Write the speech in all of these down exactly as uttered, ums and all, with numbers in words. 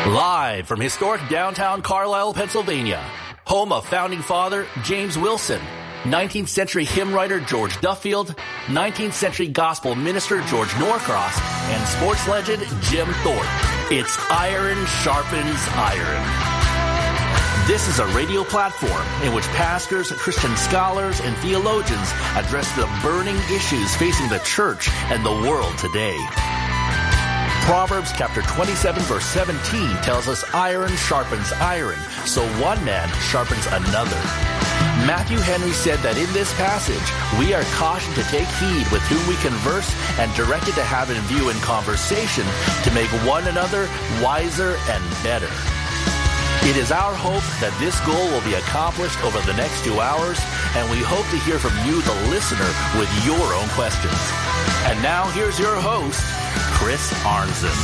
Live from historic downtown Carlisle, Pennsylvania, home of founding father James Wilson, nineteenth century hymn writer George Duffield, nineteenth century gospel minister George Norcross, and sports legend Jim Thorpe. It's Iron Sharpens Iron. This is a radio platform in which pastors, Christian scholars, and theologians address the burning issues facing the church and the world today. Proverbs chapter twenty-seven verse seventeen tells us iron sharpens iron, so one man sharpens another. Matthew Henry said that in this passage, we are cautioned to take heed with whom we converse and directed to have in view in conversation to make one another wiser and better. It is our hope that this goal will be accomplished over the next two hours, and we hope to hear from you, the listener, with your own questions. And now here's your host, Chris Arnzen.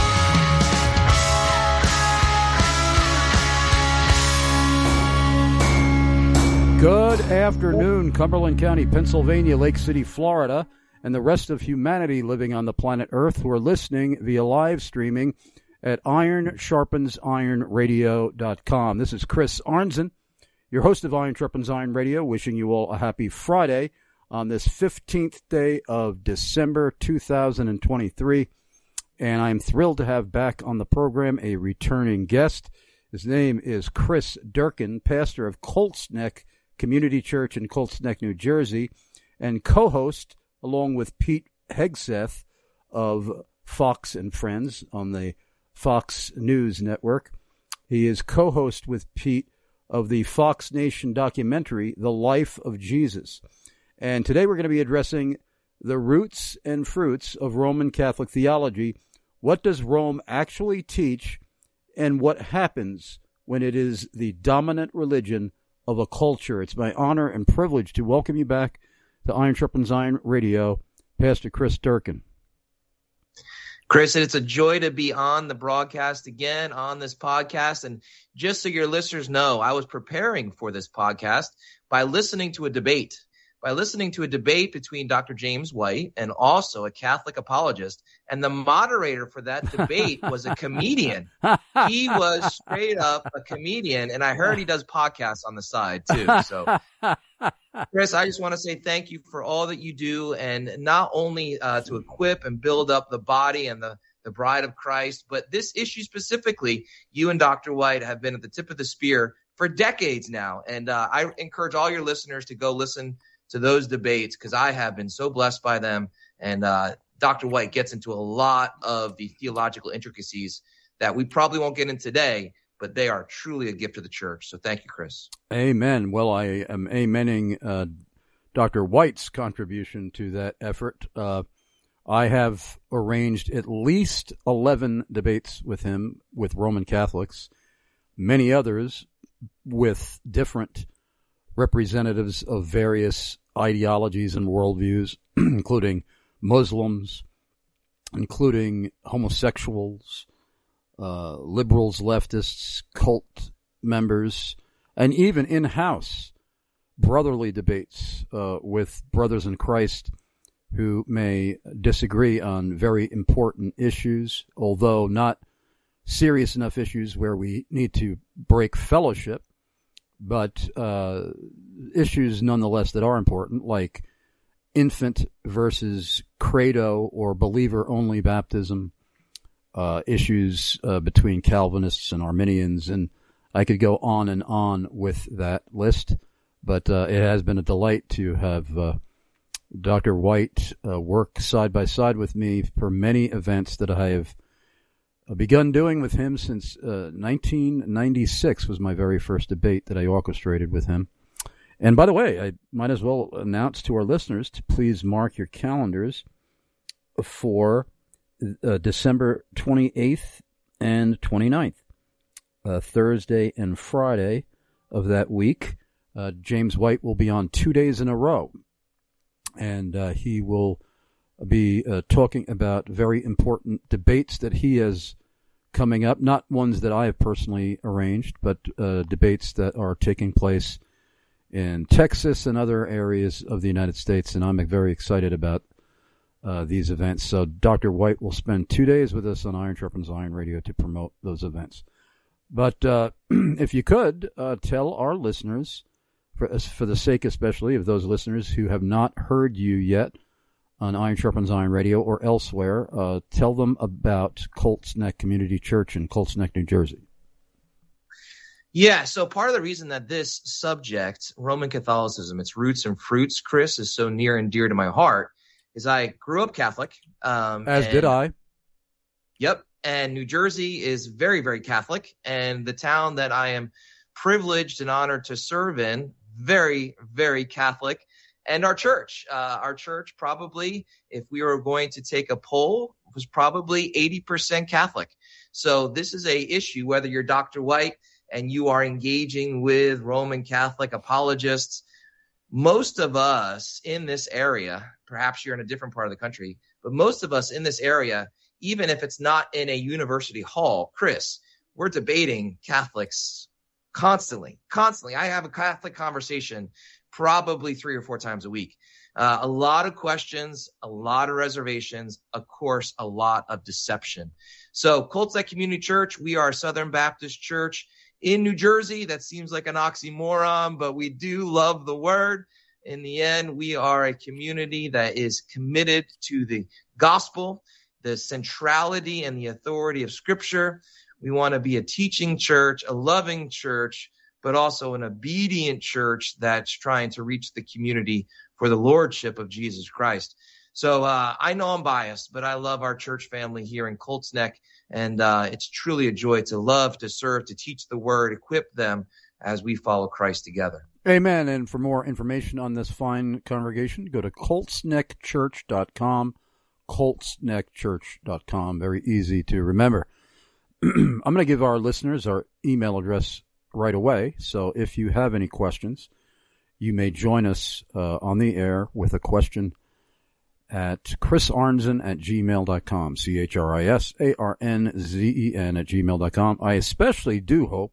Good afternoon, Cumberland County, Pennsylvania, Lake City, Florida, and the rest of humanity living on the planet Earth who are listening via live streaming at iron sharpens iron radio dot com. This is Chris Arnzen, your host of Iron Sharpens Iron Radio, wishing you all a happy Friday on this fifteenth day of December two thousand twenty-three. And I'm thrilled to have back on the program a returning guest. His name is Chris Durkin, pastor of Colts Neck Community Church in Colts Neck, New Jersey, and co-host, along with Pete Hegseth of Fox and Friends on the Fox News Network. He is co-host with Pete of the Fox Nation documentary, The Life of Jesus. And today we're going to be addressing the roots and fruits of Roman Catholic theology. What does Rome actually teach, and what happens when it is the dominant religion of a culture? It's my honor and privilege to welcome you back to Iron Sharpens Iron Radio, Pastor Chris Durkin. Chris, it's a joy to be on the broadcast again, on this podcast. And just so your listeners know, I was preparing for this podcast by listening to a debate, by listening to a debate between Doctor James White and also a Catholic apologist. And the moderator for that debate was a comedian. He was straight up a comedian. And I heard he does podcasts on the side, too. So, Chris, I just want to say thank you for all that you do, and not only uh, to equip and build up the body and the, the bride of Christ, but this issue specifically, you and Doctor White have been at the tip of the spear for decades now. And uh, I encourage all your listeners to go listen to those debates, because I have been so blessed by them. And uh, Doctor White gets into a lot of the theological intricacies that we probably won't get in today, but they are truly a gift to the church. So thank you, Chris. Amen. Well, I am amening uh, Doctor White's contribution to that effort. Uh, I have arranged at least eleven debates with him with Roman Catholics, many others with different representatives of various ideologies and worldviews, including Muslims, including homosexuals, Uh, liberals, leftists, cult members, and even in-house brotherly debates uh, with brothers in Christ who may disagree on very important issues, although not serious enough issues where we need to break fellowship, but uh, issues nonetheless that are important, like infant versus credo or believer-only baptism, Uh, issues uh, between Calvinists and Arminians, and I could go on and on with that list, but uh, it has been a delight to have uh, Doctor White uh, work side by side with me for many events that I have begun doing with him since uh, nineteen ninety-six was my very first debate that I orchestrated with him. And by the way, I might as well announce to our listeners to please mark your calendars for Uh, December twenty-eighth and twenty-ninth, uh, Thursday and Friday of that week. Uh, James White will be on two days in a row, and uh, he will be uh, talking about very important debates that he has coming up, not ones that I have personally arranged, but uh, debates that are taking place in Texas and other areas of the United States, and I'm very excited about uh, these events. So Doctor White will spend two days with us on Iron Sharpens Iron Radio to promote those events. But uh, if you could, uh, tell our listeners, for, for the sake especially of those listeners who have not heard you yet on Iron Sharpens Iron Radio or elsewhere, uh, tell them about Colts Neck Community Church in Colts Neck, New Jersey. Yeah, so part of the reason that this subject, Roman Catholicism, its roots and fruits, Chris, is so near and dear to my heart is I grew up Catholic. Um, As and, did I. Yep, and New Jersey is very, very Catholic, and the town that I am privileged and honored to serve in, very, very Catholic. And our church, uh, our church probably, if we were going to take a poll, was probably eighty percent Catholic. So this is a issue, whether you're Doctor White and you are engaging with Roman Catholic apologists. Most of us in this area, perhaps you're in a different part of the country, but most of us in this area, even if it's not in a university hall, Chris, we're debating Catholics constantly, constantly. I have a Catholic conversation probably three or four times a week. Uh, a lot of questions, a lot of reservations, of course, a lot of deception. So Colts Neck Community Church, we are a Southern Baptist church in New Jersey. That seems like an oxymoron, but we do love the word. In the end, we are a community that is committed to the gospel, the centrality and the authority of Scripture. We want to be a teaching church, a loving church, but also an obedient church that's trying to reach the community for the lordship of Jesus Christ. So uh, I know I'm biased, but I love our church family here in Colts Neck, and uh, it's truly a joy to love, to serve, to teach the word, equip them as we follow Christ together. Amen. And for more information on this fine congregation, go to colts neck church dot com, colts neck church dot com. Very easy to remember. I'm going to give our listeners our email address right away. So if you have any questions, you may join us uh, on the air with a question at chris arnzen at gmail dot com, C H R I S A R N Z E N at gmail dot com. I especially do hope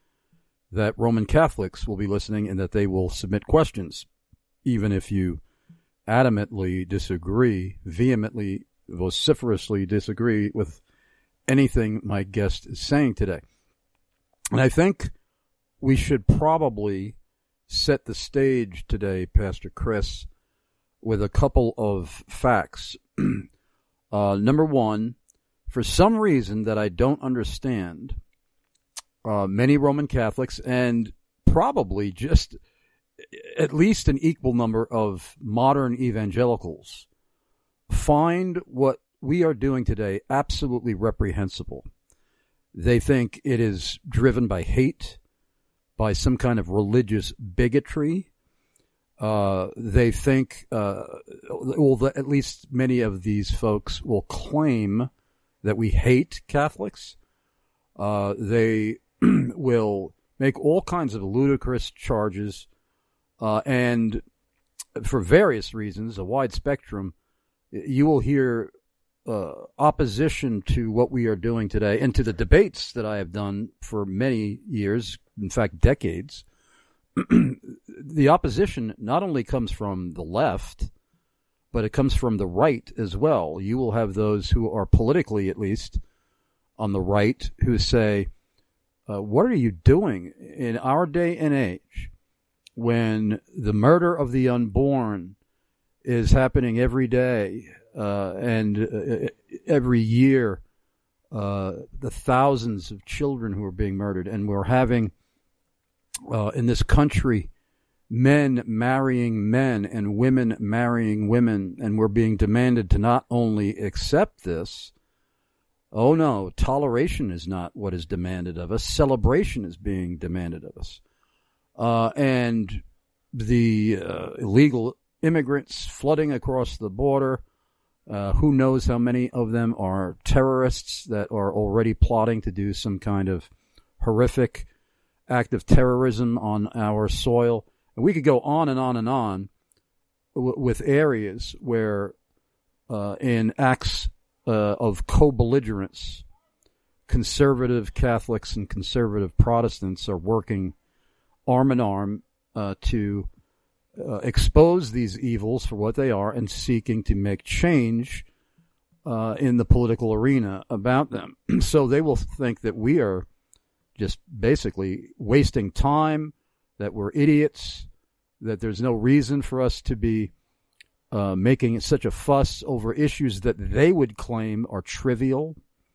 that Roman Catholics will be listening and that they will submit questions, even if you adamantly disagree, vehemently, vociferously disagree with anything my guest is saying today. And I think we should probably set the stage today, Pastor Chris, with a couple of facts. uh, number one, for some reason that I don't understand, uh, many Roman Catholics, and probably just at least an equal number of modern evangelicals, find what we are doing today absolutely reprehensible. They think it is driven by hate, by some kind of religious bigotry. Uh, they think, uh, well, the, at least many of these folks will claim that we hate Catholics. Uh, they will make all kinds of ludicrous charges, uh, and for various reasons, a wide spectrum, you will hear uh, opposition to what we are doing today and to the debates that I have done for many years, in fact, decades. The opposition not only comes from the left, but it comes from the right as well. You will have those who are politically, at least, on the right who say, uh, what are you doing in our day and age when the murder of the unborn is happening every day uh, and uh, every year, uh, the thousands of children who are being murdered, and we're having uh, in this country men marrying men and women marrying women, and we're being demanded to not only accept this, oh no, toleration is not what is demanded of us, celebration is being demanded of us. Uh, and the uh, illegal immigrants flooding across the border, uh, who knows how many of them are terrorists that are already plotting to do some kind of horrific act of terrorism on our soil. And we could go on and on and on w- with areas where uh, in acts uh, of co-belligerence, conservative Catholics and conservative Protestants are working arm in arm uh, to uh, expose these evils for what they are and seeking to make change uh, in the political arena about them. So they will think that we are just basically wasting time, that we're idiots, that there's no reason for us to be uh, making such a fuss over issues that they would claim are trivial,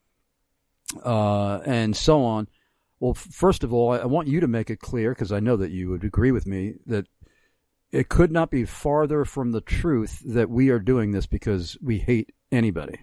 uh, and so on. Well, first of all, I want you to make it clear, because I know that you would agree with me, that it could not be farther from the truth that we are doing this because we hate anybody.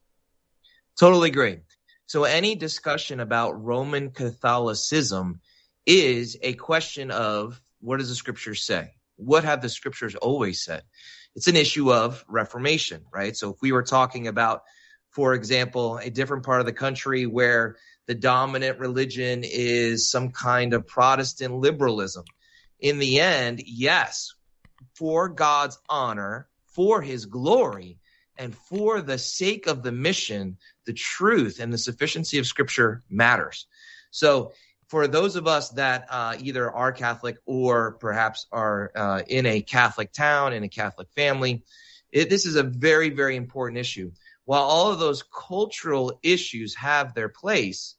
Totally agree. So any discussion about Roman Catholicism is a question of, what does the scriptures say? What have the scriptures always said? It's an issue of reformation, right? So if we were talking about, for example, a different part of the country where the dominant religion is some kind of Protestant liberalism, in the end, yes, for God's honor, for his glory, and for the sake of the mission, the truth and the sufficiency of Scripture matters. So for those of us that uh, either are Catholic or perhaps are uh, in a Catholic town, in a Catholic family, it, this is a very, very important issue. While all of those cultural issues have their place,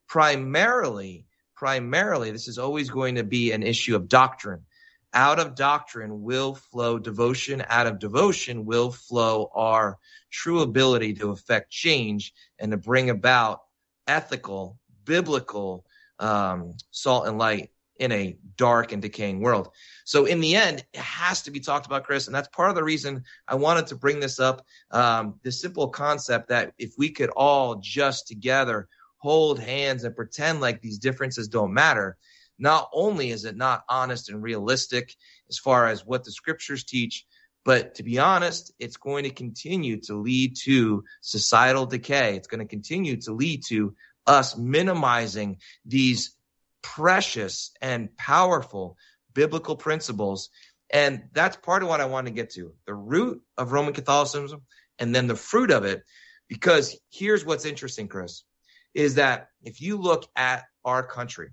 primarily, primarily, this is always going to be an issue of doctrine. Out of doctrine will flow devotion. Out of devotion will flow our true ability to effect change and to bring about ethical, biblical um, salt and light in a dark and decaying world. So in the end, it has to be talked about, Chris, and that's part of the reason I wanted to bring this up, um, the simple concept that if we could all just together hold hands and pretend like these differences don't matter, not only is it not honest and realistic as far as what the scriptures teach, but to be honest, it's going to continue to lead to societal decay. It's going to continue to lead to us minimizing these precious and powerful biblical principles. And that's part of what I want to get to, the root of Roman Catholicism and then the fruit of it. Because here's what's interesting, Chris, is that if you look at our country,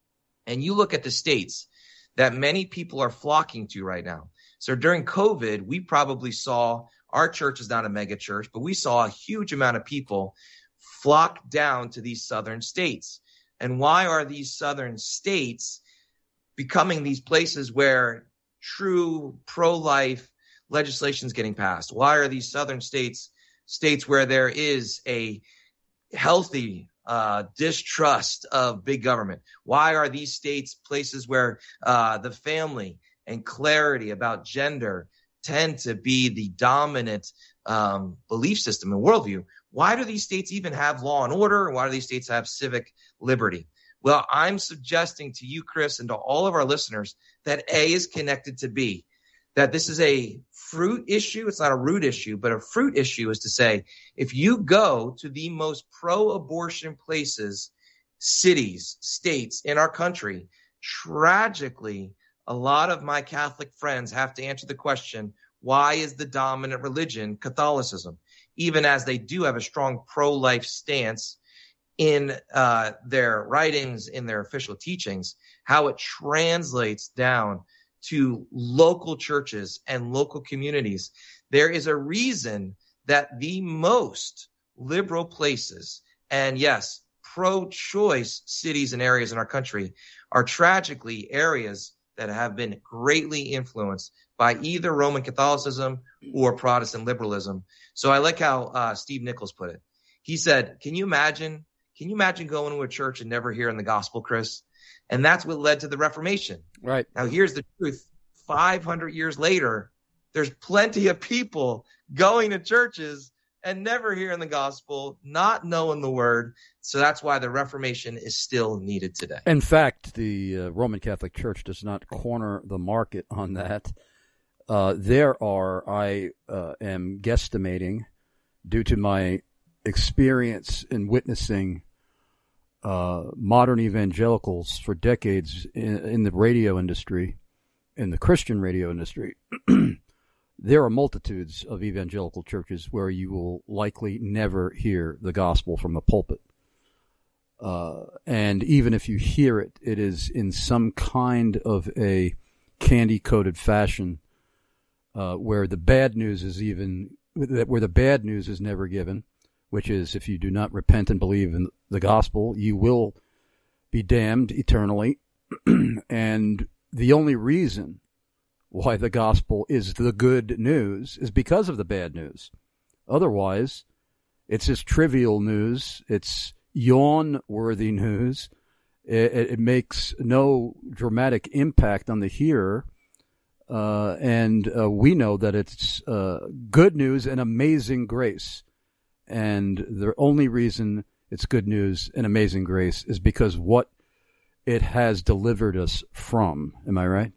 and you look at the states that many people are flocking to right now. So during COVID, we probably saw, our church is not a mega church, but we saw a huge amount of people flock down to these southern states. And why are these southern states becoming these places where true pro-life legislation is getting passed? Why are these southern states states where there is a healthy Uh, distrust of big government? Why are these states places where uh, the family and clarity about gender tend to be the dominant um, belief system and worldview? Why do these states even have law and order? And why do these states have civic liberty? Well, I'm suggesting to you, Chris, and to all of our listeners that A is connected to B, that this is a fruit issue. It's not a root issue, but a fruit issue is to say, if you go to the most pro-abortion places, cities, states in our country, tragically, a lot of my Catholic friends have to answer the question, why is the dominant religion Catholicism? Even as they do have a strong pro-life stance in uh, their writings, in their official teachings, how it translates down to local churches and local communities. There is a reason that the most liberal places, and yes, pro-choice cities and areas in our country, are tragically areas that have been greatly influenced by either Roman Catholicism or Protestant liberalism. So I like how uh, Steve Nichols put it. He said, can you imagine, can you imagine going to a church and never hearing the gospel, Chris? And that's what led to the Reformation. Right. Now, here's the truth. five hundred years later, there's plenty of people going to churches and never hearing the gospel, not knowing the word. So that's why the Reformation is still needed today. In fact, the uh, Roman Catholic Church does not corner the market on that. Uh, there are, I uh, am guesstimating, due to my experience in witnessing uh, modern evangelicals for decades in, in the radio industry, in the Christian radio industry, there are multitudes of evangelical churches where you will likely never hear the gospel from a pulpit. Uh, and even if you hear it, it is in some kind of a candy-coated fashion, uh, where the bad news is even where the bad news is never given, which is if you do not repent and believe in the gospel, you will be damned eternally. And the only reason why the gospel is the good news is because of the bad news. Otherwise, it's just trivial news. It's yawn-worthy news. It, it makes no dramatic impact on the hearer. Uh, and uh, we know that it's uh, good news and amazing grace. And the only reason it's good news and amazing grace is because what it has delivered us from. Am I right?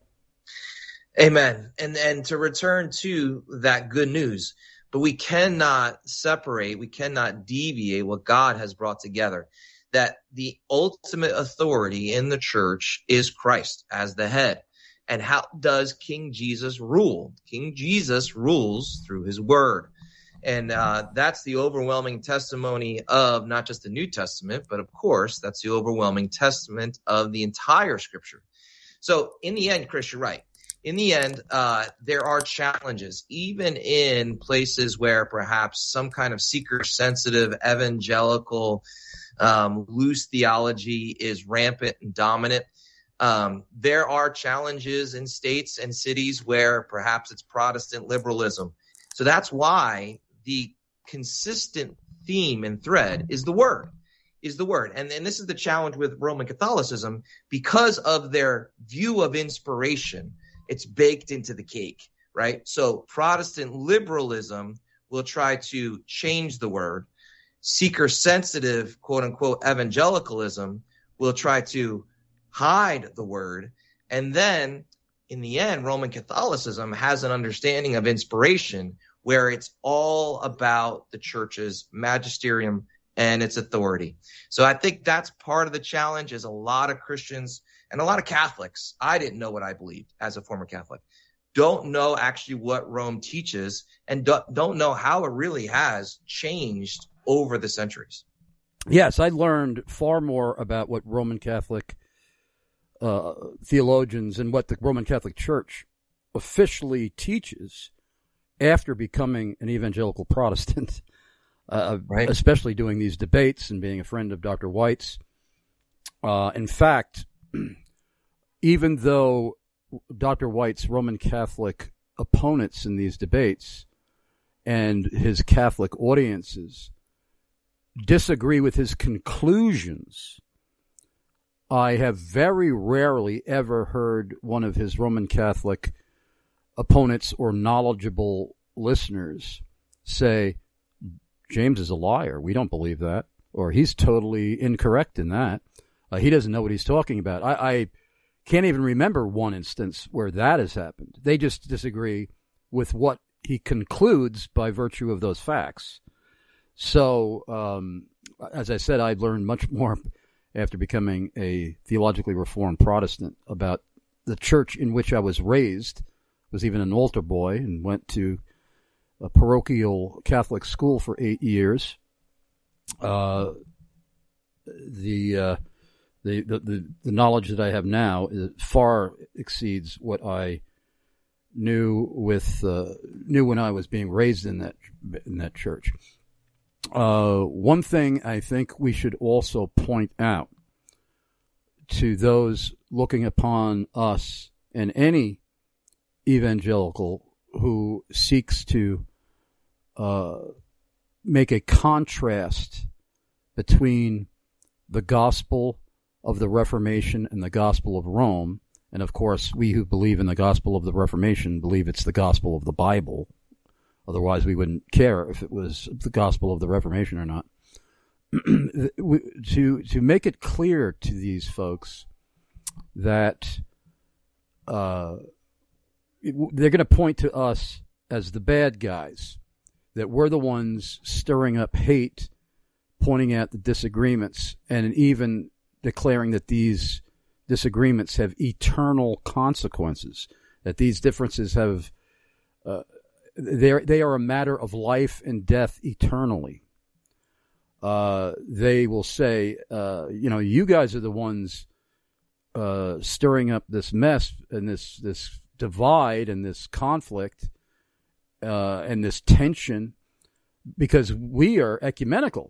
Amen. And and to return to that good news, but we cannot separate, we cannot deviate what God has brought together. That the ultimate authority in the church is Christ as the head. And how does King Jesus rule? King Jesus rules through his word. And uh, that's the overwhelming testimony of not just the New Testament, but of course, that's the overwhelming testament of the entire scripture. So in the end, Chris, you're right. In the end, uh, there are challenges, even in places where perhaps some kind of seeker-sensitive, evangelical, um, loose theology is rampant and dominant. Um, there are challenges in states and cities where perhaps it's Protestant liberalism. So that's why the consistent theme and thread is the word, is the word. And, and this is the challenge with Roman Catholicism. Because of their view of inspiration, it's baked into the cake, right? So Protestant liberalism will try to change the word. Seeker-sensitive, quote-unquote, evangelicalism will try to hide the word. And then, in the end, Roman Catholicism has an understanding of inspiration where it's all about the church's magisterium and its authority. So I think that's part of the challenge is a lot of Christians and a lot of Catholics. I didn't know what I believed as a former Catholic. Don't know actually what Rome teaches and don't know how it really has changed over the centuries. Yes, I learned far more about what Roman Catholic uh, theologians and what the Roman Catholic Church officially teaches after becoming an evangelical Protestant, uh, right. Especially doing these debates and being a friend of Doctor White's. Uh, in fact, even though Doctor White's Roman Catholic opponents in these debates and his Catholic audiences disagree with his conclusions, I have very rarely ever heard one of his Roman Catholic opponents or knowledgeable listeners say, James is a liar. We don't believe that. Or he's totally incorrect in that. Uh, he doesn't know what he's talking about. I, I can't even remember one instance where that has happened. They just disagree with what he concludes by virtue of those facts. So, um, as I said, I've learned much more after becoming a theologically reformed Protestant about the church in which I was raised. Was even an altar boy and went to a parochial Catholic school for eight years. Uh, the, uh, the, the, the, the knowledge that I have now is, far exceeds what I knew with, uh, knew when I was being raised in that, in that church. Uh, one thing I think we should also point out to those looking upon us and any evangelical who seeks to uh, make a contrast between the gospel of the Reformation and the gospel of Rome. And of course, we who believe in the gospel of the Reformation believe it's the gospel of the Bible. Otherwise, we wouldn't care if it was the gospel of the Reformation or not. to to make it clear to these folks that uh, they're going to point to us as the bad guys, that we're the ones stirring up hate, pointing at the disagreements, and even declaring that these disagreements have eternal consequences, that these differences have uh, they they are a matter of life and death eternally. Uh, they will say, uh, you know, you guys are the ones uh, stirring up this mess and this this divide and this conflict uh, and this tension, because we are ecumenical.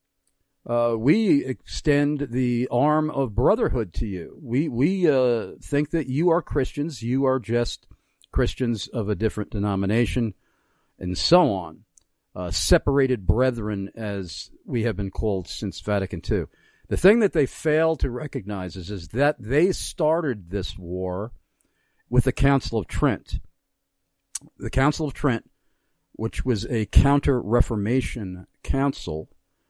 Uh, we extend the arm of brotherhood to you. We we uh, think that you are Christians. You are just Christians of a different denomination, and so on. Uh, separated brethren, as we have been called since Vatican Two. The thing that they fail to recognize is, is that they started this war with the Council of Trent. The Council of Trent, which was a counter-Reformation council,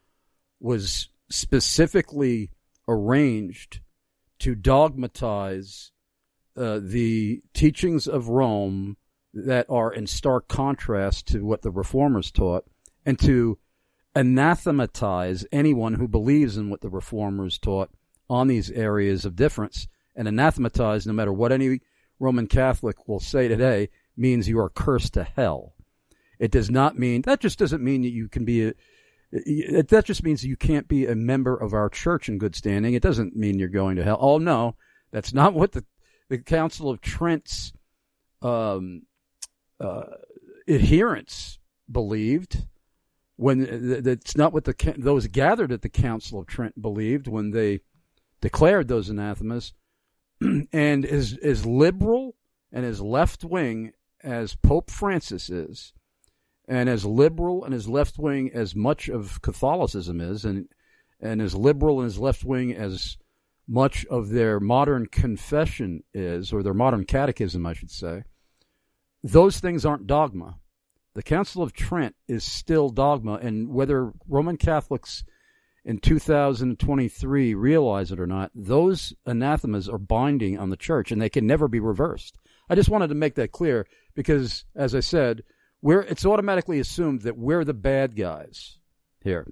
was specifically arranged to dogmatize uh, the teachings of Rome that are in stark contrast to what the Reformers taught, and to anathematize anyone who believes in what the Reformers taught on these areas of difference. And anathematize, no matter what any Roman Catholic will say today, means you are cursed to hell. It does not mean, that just doesn't mean that you can be a, It, that just means you can't be a member of our church in good standing. It doesn't mean you're going to hell. Oh, no, that's not what the, the Council of Trent's um, uh, adherents believed. When that's not what the those gathered at the Council of Trent believed when they declared those anathemas. And as as liberal and as left wing as Pope Francis is, and as liberal and as left-wing as much of Catholicism is, and and as liberal and as left-wing as much of their modern confession is, or their modern catechism, I should say, those things aren't dogma. The Council of Trent is still dogma, and whether Roman Catholics in two thousand twenty-three realize it or not, those anathemas are binding on the church, and they can never be reversed. I just wanted to make that clear because, as I said, We're, it's automatically assumed that we're the bad guys here.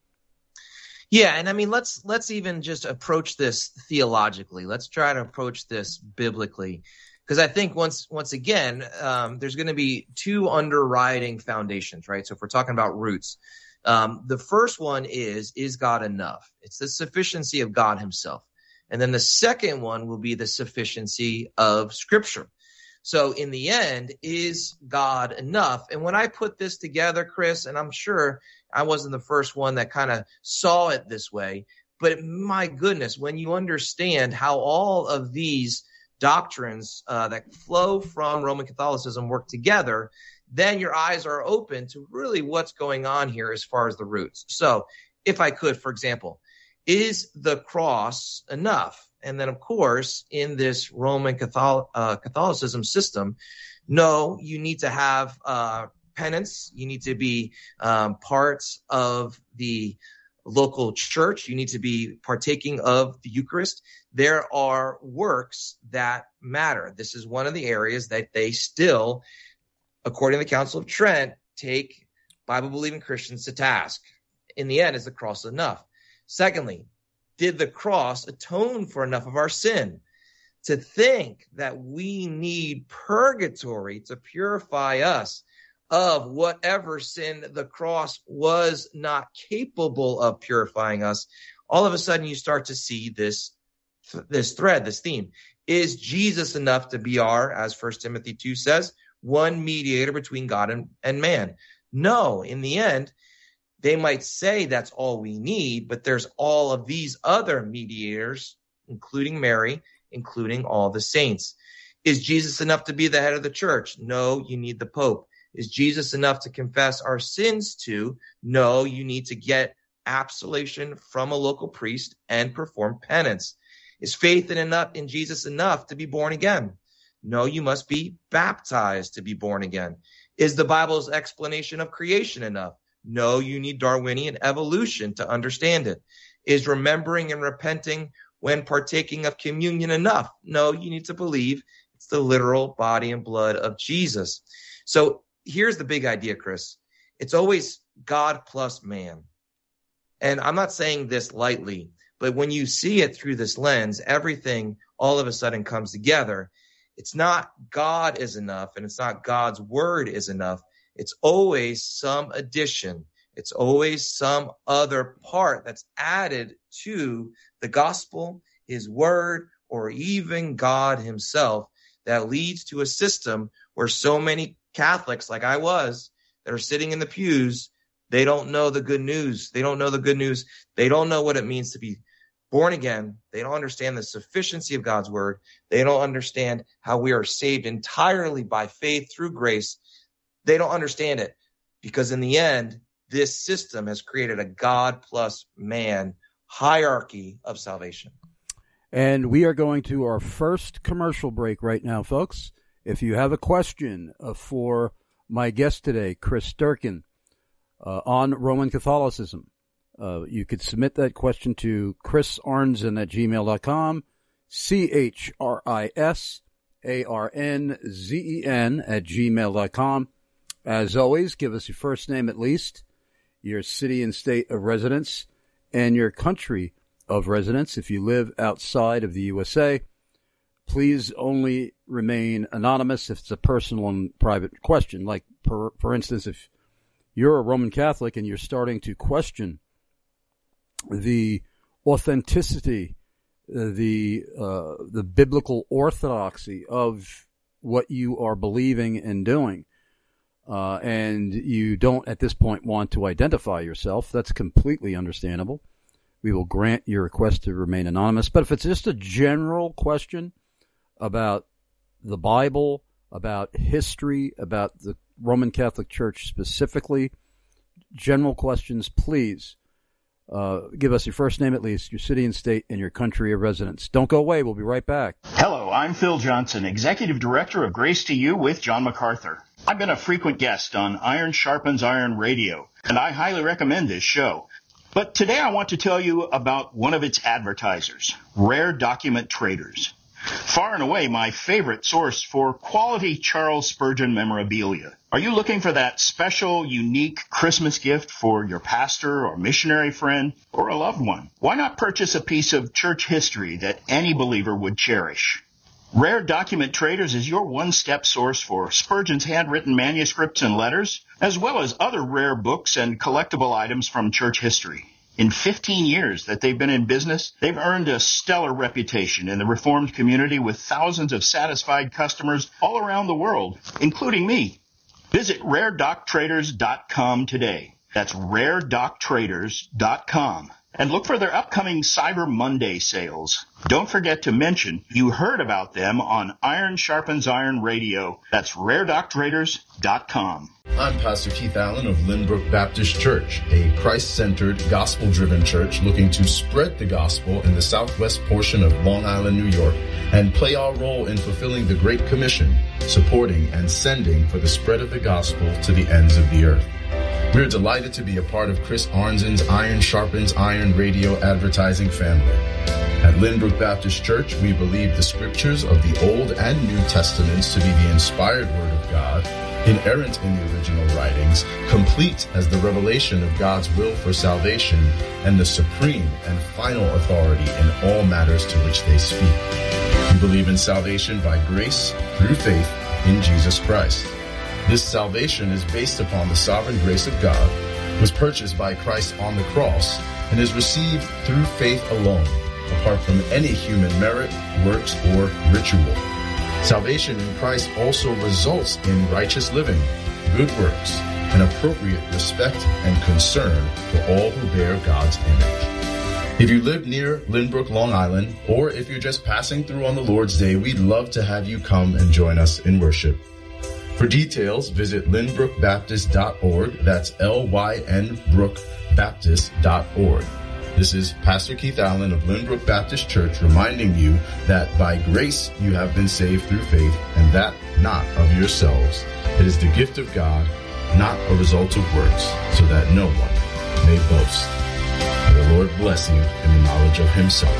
Yeah, and I mean, let's let's even just approach this theologically. Let's try to approach this biblically, because I think once once again, um, there's going to be two underwriting foundations, right? So if we're talking about roots, um, the first one is, is God enough? It's the sufficiency of God himself. And then the second one will be the sufficiency of Scripture. So in the end, is God enough? And when I put this together, Chris, and I'm sure I wasn't the first one that kind of saw it this way, but my goodness, when you understand how all of these doctrines uh, that flow from Roman Catholicism work together, then your eyes are open to really what's going on here as far as the roots. So if I could, for example, is the cross enough? And then, of course, in this Roman Catholic, uh, Catholicism system, no, you need to have uh, penance. You need to be um, parts of the local church. You need to be partaking of the Eucharist. There are works that matter. This is one of the areas that they still, according to the Council of Trent, take Bible-believing Christians to task. In the end, is the cross enough? Secondly, did the cross atone for enough of our sin? To think that we need purgatory to purify us of whatever sin the cross was not capable of purifying us, all of a sudden you start to see this, this thread, this theme. Is Jesus enough to be our, as First Timothy two says, one mediator between God and, and man? No, in the end, they might say that's all we need, but there's all of these other mediators, including Mary, including all the saints. Is Jesus enough to be the head of the church? No, you need the Pope. Is Jesus enough to confess our sins to? No, you need to get absolution from a local priest and perform penance. Is faith in enough in Jesus enough to be born again? No, you must be baptized to be born again. Is the Bible's explanation of creation enough? No, you need Darwinian evolution to understand it. Is remembering and repenting when partaking of communion enough? No, you need to believe it's the literal body and blood of Jesus. So here's the big idea, Chris. It's always God plus man. And I'm not saying this lightly, but when you see it through this lens, everything all of a sudden comes together. It's not God is enough, and it's not God's word is enough. It's always some addition. It's always some other part that's added to the gospel, his word, or even God himself that leads to a system where so many Catholics, like I was, that are sitting in the pews, they don't know the good news. They don't know the good news. They don't know what it means to be born again. They don't understand the sufficiency of God's word. They don't understand how we are saved entirely by faith through grace. They don't understand it because in the end, this system has created a God plus man hierarchy of salvation. And we are going to our first commercial break right now, folks. If you have a question uh, for my guest today, Chris Durkin, uh, on Roman Catholicism, uh, you could submit that question to chris arnzen at gmail dot com, C H R I S A R N Z E N at gmail dot com. As always, give us your first name at least, your city and state of residence, and your country of residence. If you live outside of the U S A, please only remain anonymous if it's a personal and private question. Like, per, for instance, if you're a Roman Catholic and you're starting to question the authenticity, uh, the uh, the biblical orthodoxy of what you are believing and doing, uh, and you don't at this point want to identify yourself, that's completely understandable. We will grant your request to remain anonymous. But if it's just a general question about the Bible, about history, about the Roman Catholic Church specifically, general questions, please uh, give us your first name at least, your city and state, and your country of residence. Don't go away. We'll be right back. Hello, I'm Phil Johnson, Executive Director of Grace to You with John MacArthur. I've been a frequent guest on Iron Sharpens Iron Radio, and I highly recommend this show. But today I want to tell you about one of its advertisers, Rare Document Traders. Far and away my favorite source for quality Charles Spurgeon memorabilia. Are you looking for that special, unique Christmas gift for your pastor or missionary friend or a loved one? Why not purchase a piece of church history that any believer would cherish? Rare Document Traders is your one-step source for Spurgeon's handwritten manuscripts and letters, as well as other rare books and collectible items from church history. In fifteen years that they've been in business, they've earned a stellar reputation in the Reformed community with thousands of satisfied customers all around the world, including me. Visit rare doc traders dot com today. That's rare doc traders dot com. And look for their upcoming Cyber Monday sales. Don't forget to mention you heard about them on Iron Sharpens Iron Radio. That's rare doc traders dot com. I'm Pastor Keith Allen of Lynbrook Baptist Church, a Christ-centered, gospel-driven church looking to spread the gospel in the southwest portion of Long Island, New York, and play our role in fulfilling the Great Commission, supporting and sending for the spread of the gospel to the ends of the earth. We're delighted to be a part of Chris Arnzen's Iron Sharpens Iron Radio advertising family. At Lynbrook Baptist Church, we believe the scriptures of the Old and New Testaments to be the inspired Word of God, inerrant in the original writings, complete as the revelation of God's will for salvation, and the supreme and final authority in all matters to which they speak. We believe in salvation by grace through faith in Jesus Christ. This salvation is based upon the sovereign grace of God, was purchased by Christ on the cross, and is received through faith alone, apart from any human merit, works, or ritual. Salvation in Christ also results in righteous living, good works, and appropriate respect and concern for all who bear God's image. If you live near Lynbrook, Long Island, or if you're just passing through on the Lord's Day, we'd love to have you come and join us in worship. For details, visit lynbrook baptist dot org. That's L Y N brook baptist dot org. This is Pastor Keith Allen of Lynbrook Baptist Church reminding you that by grace you have been saved through faith, and that not of yourselves. It is the gift of God, not a result of works, so that no one may boast. May the Lord bless you in the knowledge of himself.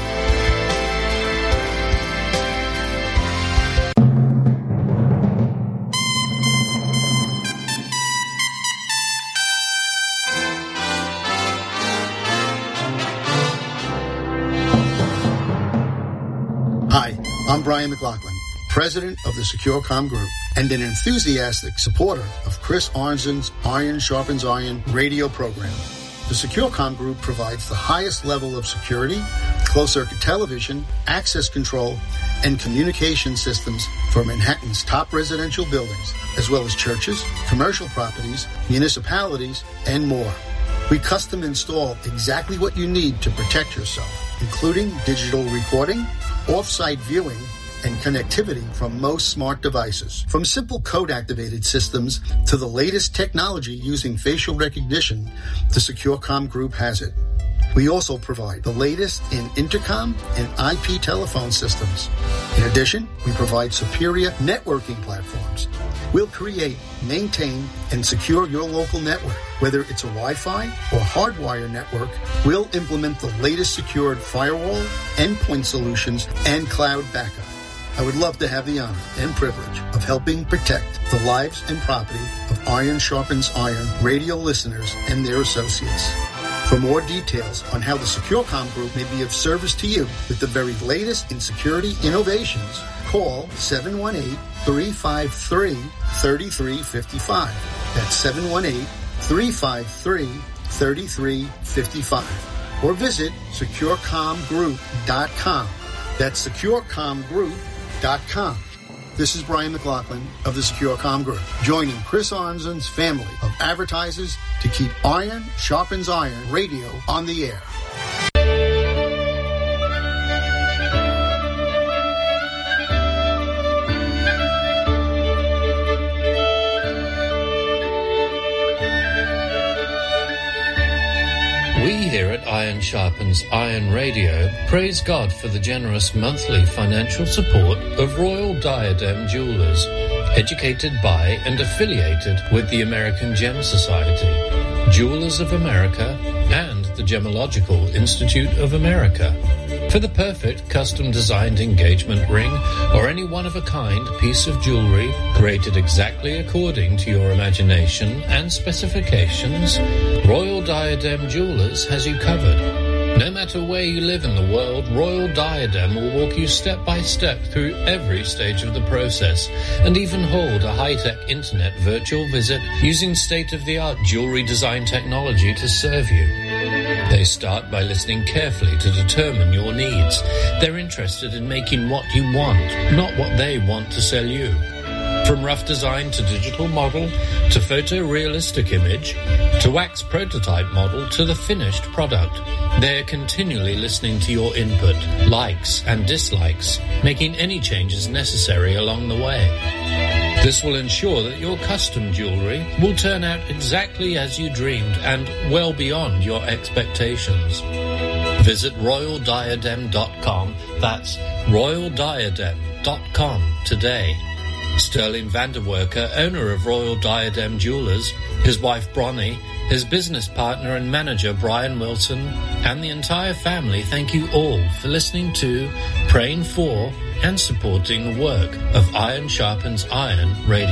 I'm Brian McLaughlin, president of the SecureCom Group and an enthusiastic supporter of Chris Arnzen's Iron Sharpens Iron radio program. The SecureCom Group provides the highest level of security, closed-circuit television, access control, and communication systems for Manhattan's top residential buildings, as well as churches, commercial properties, municipalities, and more. We custom install exactly what you need to protect yourself, including digital recording, off-site viewing, and connectivity from most smart devices. From simple code-activated systems to the latest technology using facial recognition, the SecureCom Group has it. We also provide the latest in intercom and I P telephone systems. In addition, we provide superior networking platforms. We'll create, maintain, and secure your local network. Whether it's a Wi-Fi or hardwire network, we'll implement the latest secured firewall, endpoint solutions, and cloud backup. I would love to have the honor and privilege of helping protect the lives and property of Iron Sharpens Iron radio listeners and their associates. For more details on how the SecureCom Group may be of service to you with the very latest in security innovations, call seven one eight, three five three, three three five five. That's seven one eight, three five three, three three five five. Or visit secure com group dot com. That's secure com group dot com. This is Brian McLaughlin of the SecureCom Group, joining Chris Arnzen's family of advertisers to keep Iron Sharpens Iron radio on the air. We here at Iron Sharpens Iron Radio praise God for the generous monthly financial support of Royal Diadem Jewelers, educated by and affiliated with the American Gem Society, Jewelers of America, and the Gemological Institute of America. For the perfect custom-designed engagement ring or any one-of-a-kind piece of jewelry created exactly according to your imagination and specifications, Royal Diadem Jewelers has you covered. No matter where you live in the world, Royal Diadem will walk you step by step through every stage of the process and even hold a high-tech internet virtual visit using state-of-the-art jewelry design technology to serve you. They start by listening carefully to determine your needs. They're interested in making what you want, not what they want to sell you. From rough design to digital model, to photorealistic image, to wax prototype model, to the finished product, they're continually listening to your input, likes and dislikes, making any changes necessary along the way. This will ensure that your custom jewelry will turn out exactly as you dreamed and well beyond your expectations. Visit royal diadem dot com. That's royal diadem dot com today. Sterling Vanderwerker, owner of Royal Diadem Jewelers, his wife Bronnie, his business partner and manager Brian Wilson, and the entire family thank you all for listening to, praying for, and supporting the work of Iron Sharpens Iron Radio.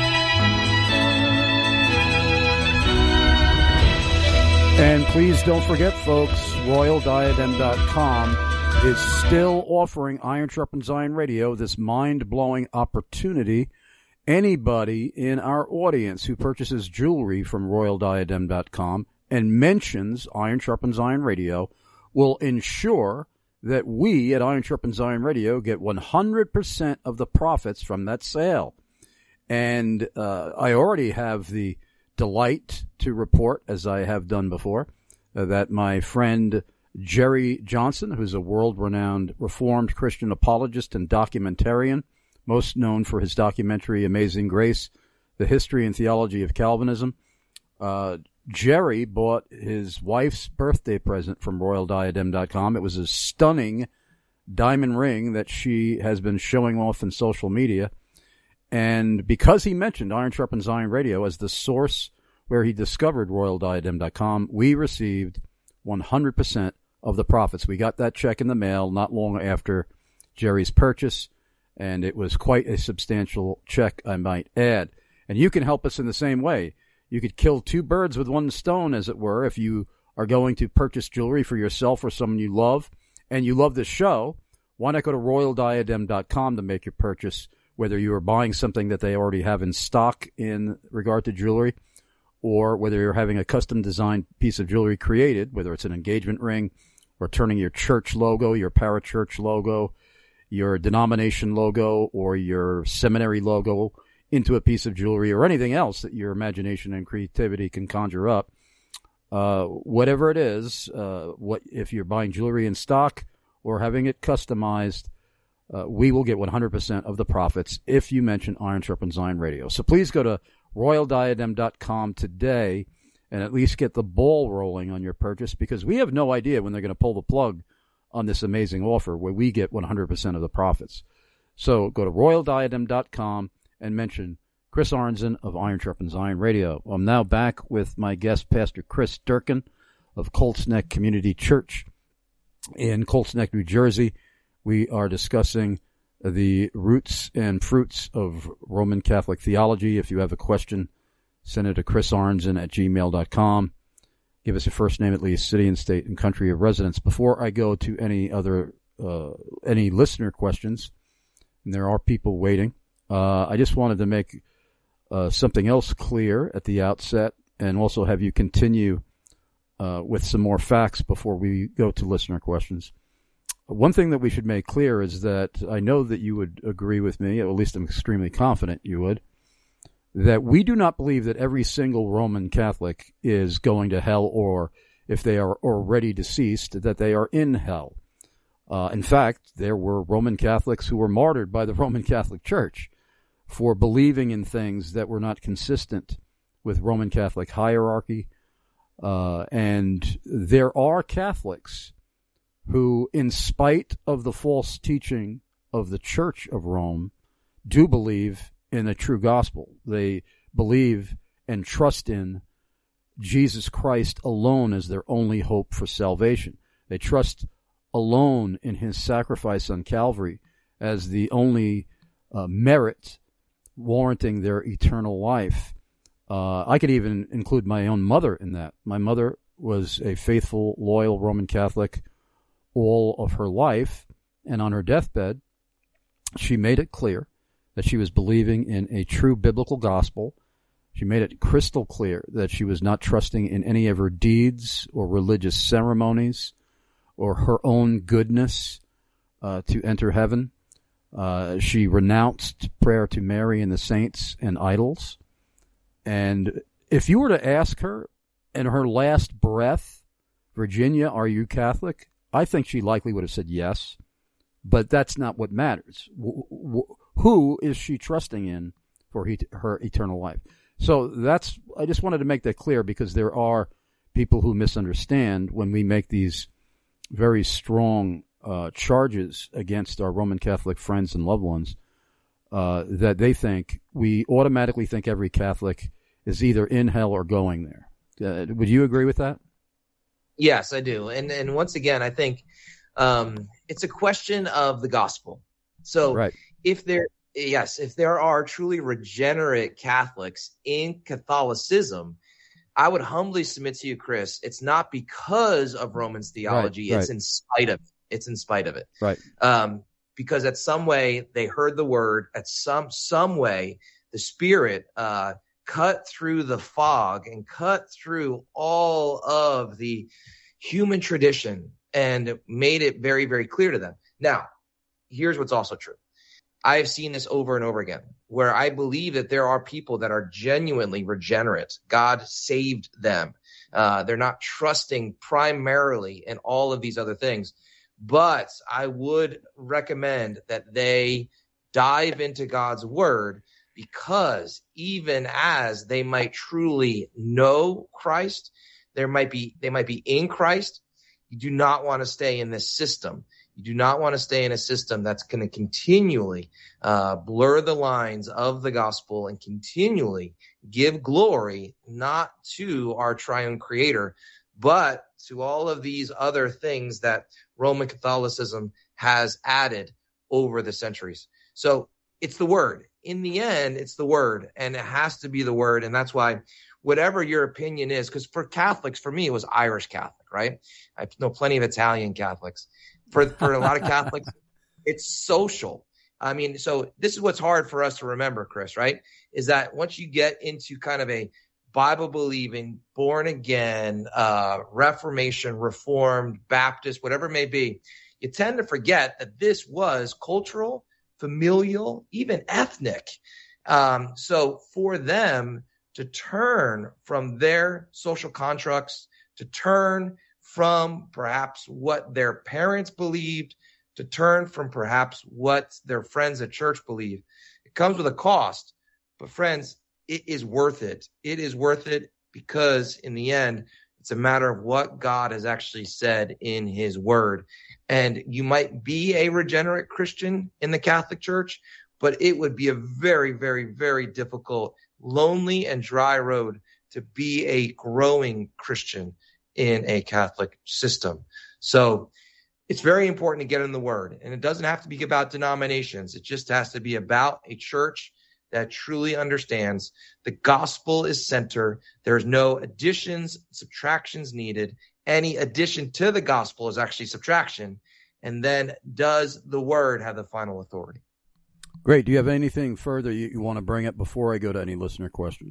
And please don't forget, folks, royal diadem dot com is still offering Iron Sharpens Iron Radio this mind-blowing opportunity. Anybody in our audience who purchases jewelry from royal diadem dot com and mentions Iron Sharpens Iron Radio will ensure that we at Iron Sharpens Iron Radio get one hundred percent of the profits from that sale. And uh, I already have the delight to report, as I have done before, uh, that my friend Jerry Johnson, who's a world-renowned Reformed Christian apologist and documentarian, most known for his documentary Amazing Grace, The History and Theology of Calvinism, uh, Jerry bought his wife's birthday present from royal diadem dot com. It was a stunning diamond ring that she has been showing off in social media. And because he mentioned Iron Sharpens Iron Radio as the source where he discovered royal diadem dot com, we received one hundred percent of the profits. We got that check in the mail not long after Jerry's purchase, and it was quite a substantial check, I might add. And you can help us in the same way. You could kill two birds with one stone, as it were, if you are going to purchase jewelry for yourself or someone you love, and you love this show. Why not go to royal diadem dot com to make your purchase, whether you are buying something that they already have in stock in regard to jewelry, or whether you're having a custom-designed piece of jewelry created, whether it's an engagement ring or turning your church logo, your parachurch logo, your denomination logo, or your seminary logo into a piece of jewelry or anything else that your imagination and creativity can conjure up. Uh, whatever it is, uh, what if you're buying jewelry in stock or having it customized, uh, we will get one hundred percent of the profits if you mention Iron Sharpens Iron Radio. So please go to royal diadem dot com today and at least get the ball rolling on your purchase, because we have no idea when they're going to pull the plug on this amazing offer where we get one hundred percent of the profits. So go to royal diadem dot com and mention Chris Aronson of Iron Sharpens Iron Radio. I'm now back with my guest, Pastor Chris Durkin of Colts Neck Community Church in Colts Neck, New Jersey. We are discussing the roots and fruits of Roman Catholic theology. If you have a question, send it to chris aronson at gmail dot com. Give us your first name, at least, city and state and country of residence. Before I go to any other, uh, any listener questions, and there are people waiting, uh, I just wanted to make uh, something else clear at the outset, and also have you continue uh, with some more facts before we go to listener questions. One thing that we should make clear is that I know that you would agree with me, or at least I'm extremely confident you would, that we do not believe that every single Roman Catholic is going to hell, or if they are already deceased, that they are in hell. Uh, in fact, there were Roman Catholics who were martyred by the Roman Catholic Church for believing in things that were not consistent with Roman Catholic hierarchy. Uh, and there are Catholics who, in spite of the false teaching of the Church of Rome, do believe in the true gospel. They believe and trust in Jesus Christ alone as their only hope for salvation. They trust alone in his sacrifice on Calvary as the only uh, merit warranting their eternal life. Uh, I could even include my own mother in that. My mother was a faithful, loyal Roman Catholic all of her life, and on her deathbed, she made it clear that she was believing in a true biblical gospel. She made it crystal clear that she was not trusting in any of her deeds or religious ceremonies or her own goodness uh, to enter heaven. Uh, she renounced prayer to Mary and the saints and idols. And if you were to ask her in her last breath, Virginia, are you Catholic? I think she likely would have said yes, but that's not what matters. W- w- who is she trusting in for he- her eternal life? So that's, I just wanted to make that clear, because there are people who misunderstand when we make these very strong uh, charges against our Roman Catholic friends and loved ones, uh, that they think, we automatically think every Catholic is either in hell or going there. Uh, would you agree with that? Yes, I do. And and once again, I think um, it's a question of the gospel. So right. if there, yes, if there are truly regenerate Catholics in Catholicism, I would humbly submit to you, Chris, it's not because of Romans theology. Right, it's right. in spite of it. It's in spite of it. Right. Um, because at some way they heard the word, at some some way the Spirit uh, cut through the fog and cut through all of the human tradition and made it very, very clear to them. Now, here's what's also true. I have seen this over and over again, where I believe that there are people that are genuinely regenerate. God saved them. Uh, they're not trusting primarily in all of these other things. But I would recommend that they dive into God's word, because even as they might truly know Christ, there might be they might be in Christ. You do not want to stay in this system. You do not want to stay in a system that's going to continually uh, blur the lines of the gospel and continually give glory not to our triune creator, but to all of these other things that Roman Catholicism has added over the centuries. So it's the word. In the end, it's the word, and it has to be the word. And that's why whatever your opinion is, because for Catholics, for me, it was Irish Catholic, right? I know plenty of Italian Catholics. For, for a lot of Catholics, it's social. I mean, so this is what's hard for us to remember, Chris, right? Is that once you get into kind of a Bible-believing, born-again, uh, Reformation, Reformed, Baptist, whatever it may be, you tend to forget that this was cultural, familial, even ethnic. Um, so for them to turn from their social constructs, to turn from perhaps what their parents believed, to turn from perhaps what their friends at church believe, it comes with a cost. But friends, it is worth it. It is worth it because in the end, it's a matter of what God has actually said in his word. And you might be a regenerate Christian in the Catholic Church, but it would be a very, very, very difficult, lonely and dry road to be a growing Christian in a Catholic system. So it's very important to get in the word. And it doesn't have to be about denominations. It just has to be about a church that truly understands the gospel is center. There's no additions, subtractions needed. Any addition to the gospel is actually subtraction. And then does the word have the final authority? Great. Do you have anything further you, you want to bring up before I go to any listener question?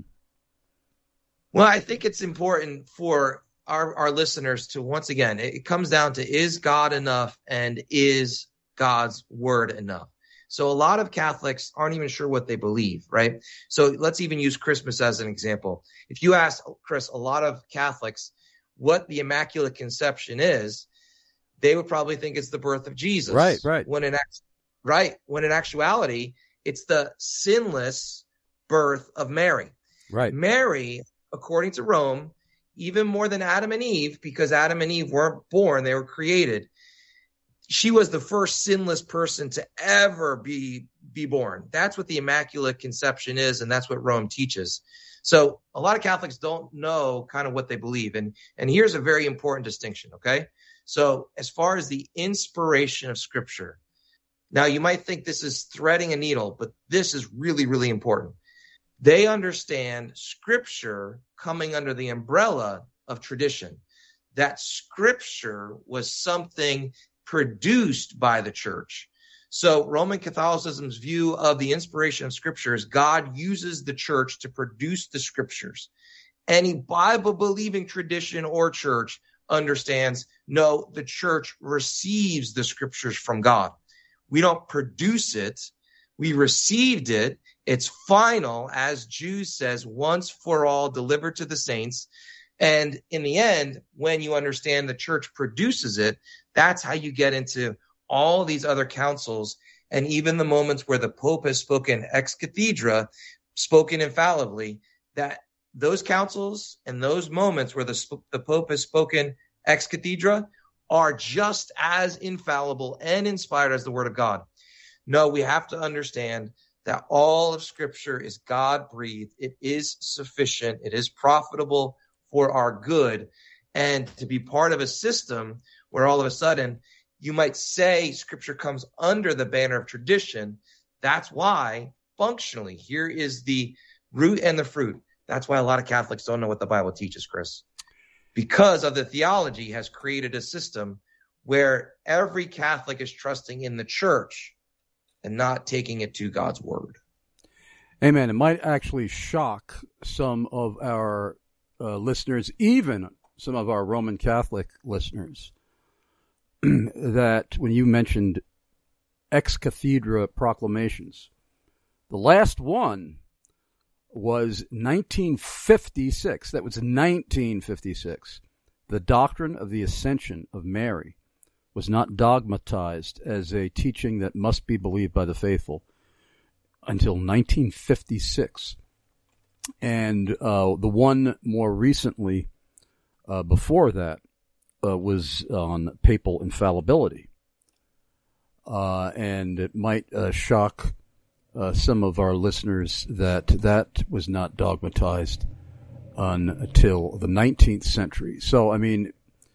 Well, I think it's important for our, our listeners to, once again, it, it comes down to, is God enough and is God's word enough? So a lot of Catholics aren't even sure what they believe, right? So let's even use Christmas as an example. If you ask, Chris, a lot of Catholics what the Immaculate Conception is, they would probably think it's the birth of Jesus. Right, right. When in, right, when in actuality, it's the sinless birth of Mary. Right. Mary, according to Rome, even more than Adam and Eve, because Adam and Eve weren't born, they were created. She was the first sinless person to ever be, be born. That's what the Immaculate Conception is, and that's what Rome teaches. So a lot of Catholics don't know kind of what they believe. And, and here's a very important distinction, okay? So as far as the inspiration of Scripture, now you might think this is threading a needle, but this is really, really important. They understand Scripture coming under the umbrella of tradition, that Scripture was something produced by the church. So Roman Catholicism's view of the inspiration of Scripture is God uses the church to produce the Scriptures. Any Bible-believing tradition or church understands, no, the church receives the Scriptures from God. We don't produce it. We received it. It's final, as Jude says, once for all, delivered to the saints. And in the end, when you understand the church produces it, that's how you get into all these other councils and even the moments where the Pope has spoken ex cathedra, spoken infallibly, that those councils and those moments where the, the Pope has spoken ex cathedra are just as infallible and inspired as the Word of God. No, we have to understand that all of Scripture is God-breathed. It is sufficient. It is profitable for our good. And to be part of a system where all of a sudden you might say Scripture comes under the banner of tradition, that's why functionally, here is the root and the fruit. That's why a lot of Catholics don't know what the Bible teaches, Chris. Because of the theology has created a system where every Catholic is trusting in the church and not taking it to God's word. Amen. It might actually shock some of our uh, listeners, even some of our Roman Catholic listeners, that when you mentioned ex cathedra proclamations, the last one was nineteen fifty-six. That was nineteen fifty-six. The doctrine of the Ascension of Mary was not dogmatized as a teaching that must be believed by the faithful until nineteen fifty-six. And uh, the one more recently, uh, before that, uh, was on papal infallibility. Uh, and it might uh, shock uh, some of our listeners that that was not dogmatized until the nineteenth century. So, I mean,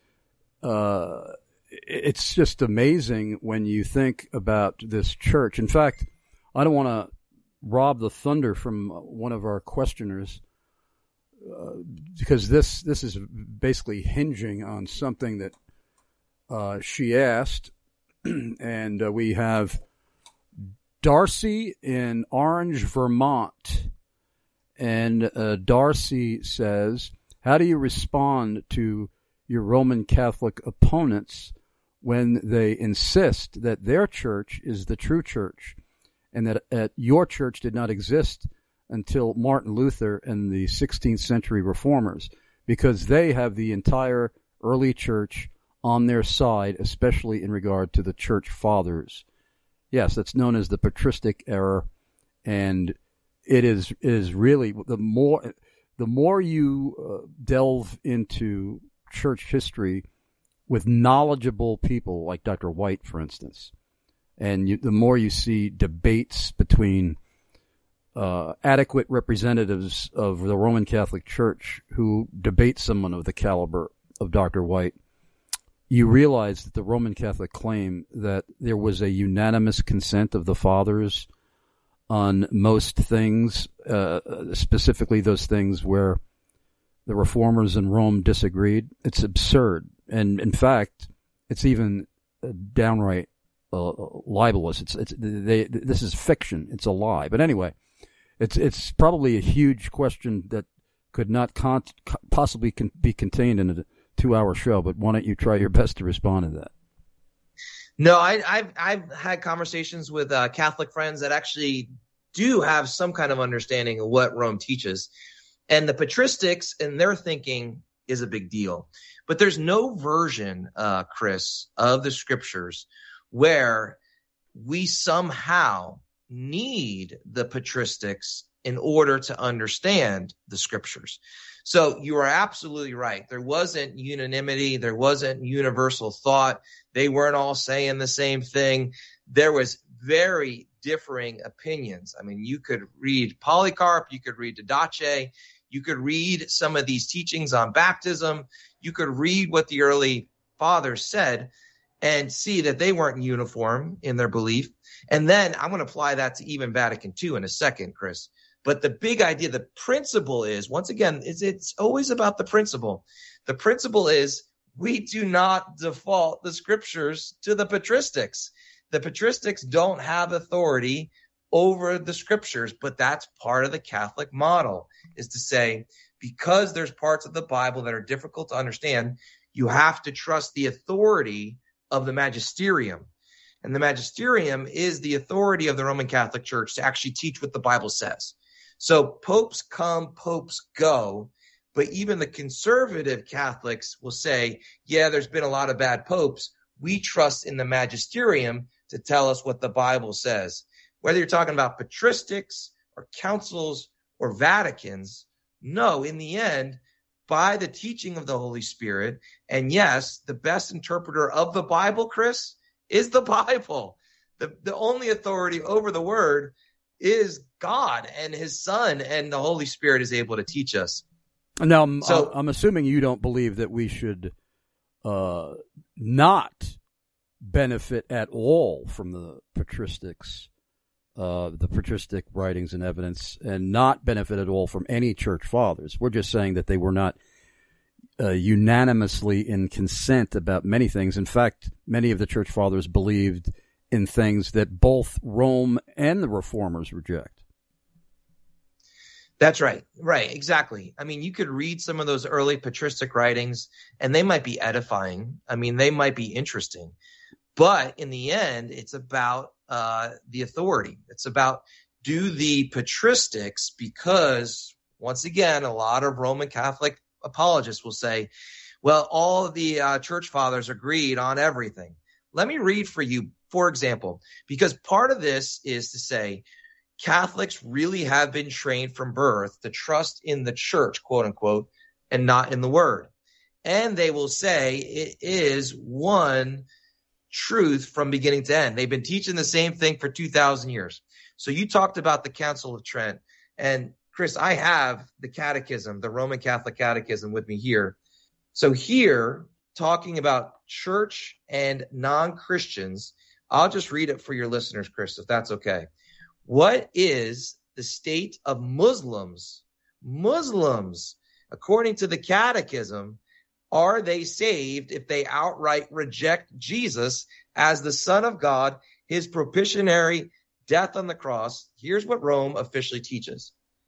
uh, it's just amazing when you think about this church. In fact, I don't want to rob the thunder from one of our questioners uh, because this this is basically hinging on something that uh, she asked. And uh, we have Darcy in Orange, Vermont. And uh, Darcy says, how do you respond to your Roman Catholic opponents when they insist that their church is the true church and that uh, your church did not exist until Martin Luther and the sixteenth century reformers, because they have the entire early church on their side, especially in regard to the church fathers? Yes, that's known as the patristic error, and it is is really the more the more you uh, delve into church history with knowledgeable people like Doctor White, for instance, and you, the more you see debates between uh, adequate representatives of the Roman Catholic Church who debate someone of the caliber of Doctor White, you realize that the Roman Catholic claim that there was a unanimous consent of the fathers on most things, uh, specifically those things where the reformers in Rome disagreed, it's absurd. And in fact, it's even downright uh, libelous. It's it's they, this is fiction. It's a lie. But anyway, it's it's probably a huge question that could not con- possibly con- be contained in a two-hour show. But why don't you try your best to respond to that? No, I, I've I've had conversations with uh, Catholic friends that actually do have some kind of understanding of what Rome teaches, and the patristics and their thinking is a big deal. But there's no version, uh, Chris, of the scriptures where we somehow need the patristics in order to understand the scriptures. So you are absolutely right. There wasn't unanimity. There wasn't universal thought. They weren't all saying the same thing. There was very differing opinions. I mean, you could read Polycarp, you could read Didache, you could read some of these teachings on baptism, you could read what the early fathers said and see that they weren't uniform in their belief. And then I'm going to apply that to even Vatican Two in a second, Chris. But the big idea, the principle is, once again, is it's always about the principle. The principle is we do not default the scriptures to the patristics. The patristics don't have authority over the scriptures, but that's part of the Catholic model, is to say, because there's parts of the Bible that are difficult to understand, you have to trust the authority of the magisterium. And the magisterium is the authority of the Roman Catholic Church to actually teach what the Bible says. So popes come, popes go, but even the conservative Catholics will say, yeah, there's been a lot of bad popes. We trust in the magisterium to tell us what the Bible says. Whether you're talking about patristics or councils or Vaticans, no, in the end, by the teaching of the Holy Spirit, and yes, the best interpreter of the Bible, Chris, is the Bible. The, the only authority over the Word is God and His Son, and the Holy Spirit is able to teach us. Now, I'm, so, I'm assuming you don't believe that we should uh, not benefit at all from the patristics, uh, the patristic writings and evidence, and not benefit at all from any church fathers. We're just saying that they were not uh, unanimously in consent about many things. In fact, many of the church fathers believed in things that both Rome and the reformers reject. That's right. Right. Exactly. I mean, you could read some of those early patristic writings and they might be edifying. I mean, they might be interesting. But in the end, it's about uh, the authority. It's about, do the patristics, because once again, a lot of Roman Catholic apologists will say, well, all of the uh, church fathers agreed on everything. Let me read for you, for example, because part of this is to say Catholics really have been trained from birth to trust in the church, quote unquote, and not in the word. And they will say it is one truth from beginning to end. They've been teaching the same thing for two thousand years. So you talked about the Council of Trent. And Chris, I have the catechism, the Roman Catholic Catechism with me here. So here, talking about church and non-Christians, I'll just read it for your listeners, Chris, if that's okay. What is the state of Muslims? Muslims, according to the catechism, are they saved if they outright reject Jesus as the Son of God, his propitiatory death on the cross? Here's what Rome officially teaches.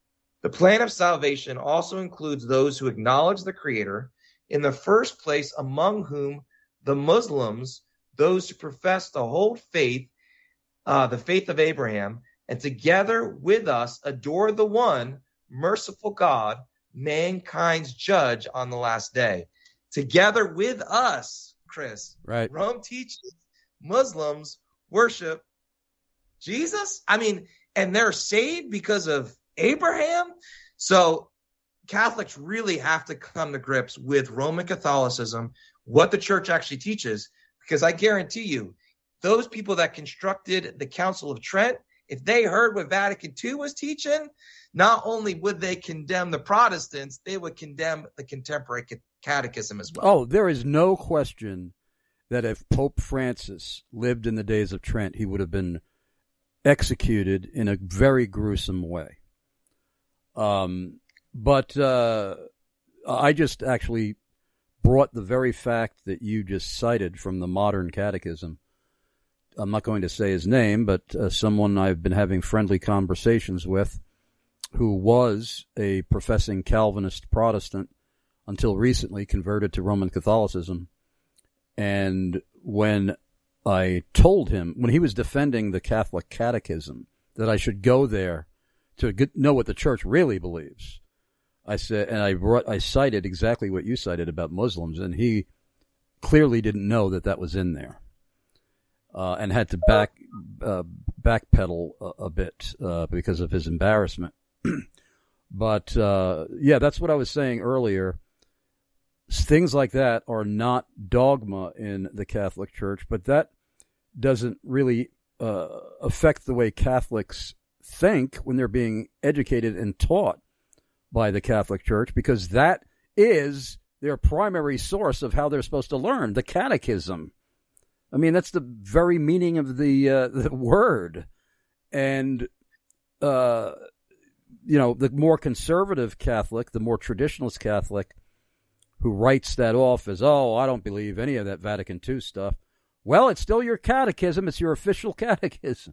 The plan of salvation also includes those who acknowledge the Creator, in the first place among whom the Muslims, those who profess the whole faith, uh, the faith of Abraham, and together with us adore the one merciful God, mankind's judge on the last day. Together with us, Chris, right? Rome teaches Muslims worship Jesus. I mean, and they're saved because of Abraham. So Catholics really have to come to grips with Roman Catholicism, what the church actually teaches, because I guarantee you, those people that constructed the Council of Trent, if they heard what Vatican Two was teaching, not only would they condemn the Protestants, they would condemn the contemporary catechism as well. Oh, there is no question that if Pope Francis lived in the days of Trent, he would have been executed in a very gruesome way. Um, but uh, I just actually brought the very fact that you just cited from the Modern Catechism. I'm not going to say his name, but uh, someone I've been having friendly conversations with who was a professing Calvinist Protestant until recently converted to Roman Catholicism. And when I told him, when he was defending the Catholic Catechism, that I should go there to get, know what the church really believes, I said, and I brought, I cited exactly what you cited about Muslims, and he clearly didn't know that that was in there, uh, and had to back uh, backpedal a, a bit uh, because of his embarrassment. But uh, yeah, that's what I was saying earlier. Things like that are not dogma in the Catholic Church, but that doesn't really uh, affect the way Catholics think when they're being educated and taught by the Catholic Church, because that is their primary source of how they're supposed to learn, the catechism. I mean, that's the very meaning of the uh, the word. And, uh, you know, the more conservative Catholic, the more traditionalist Catholic, who writes that off as, oh, I don't believe any of that Vatican Two stuff. Well, it's still your catechism. It's your official catechism.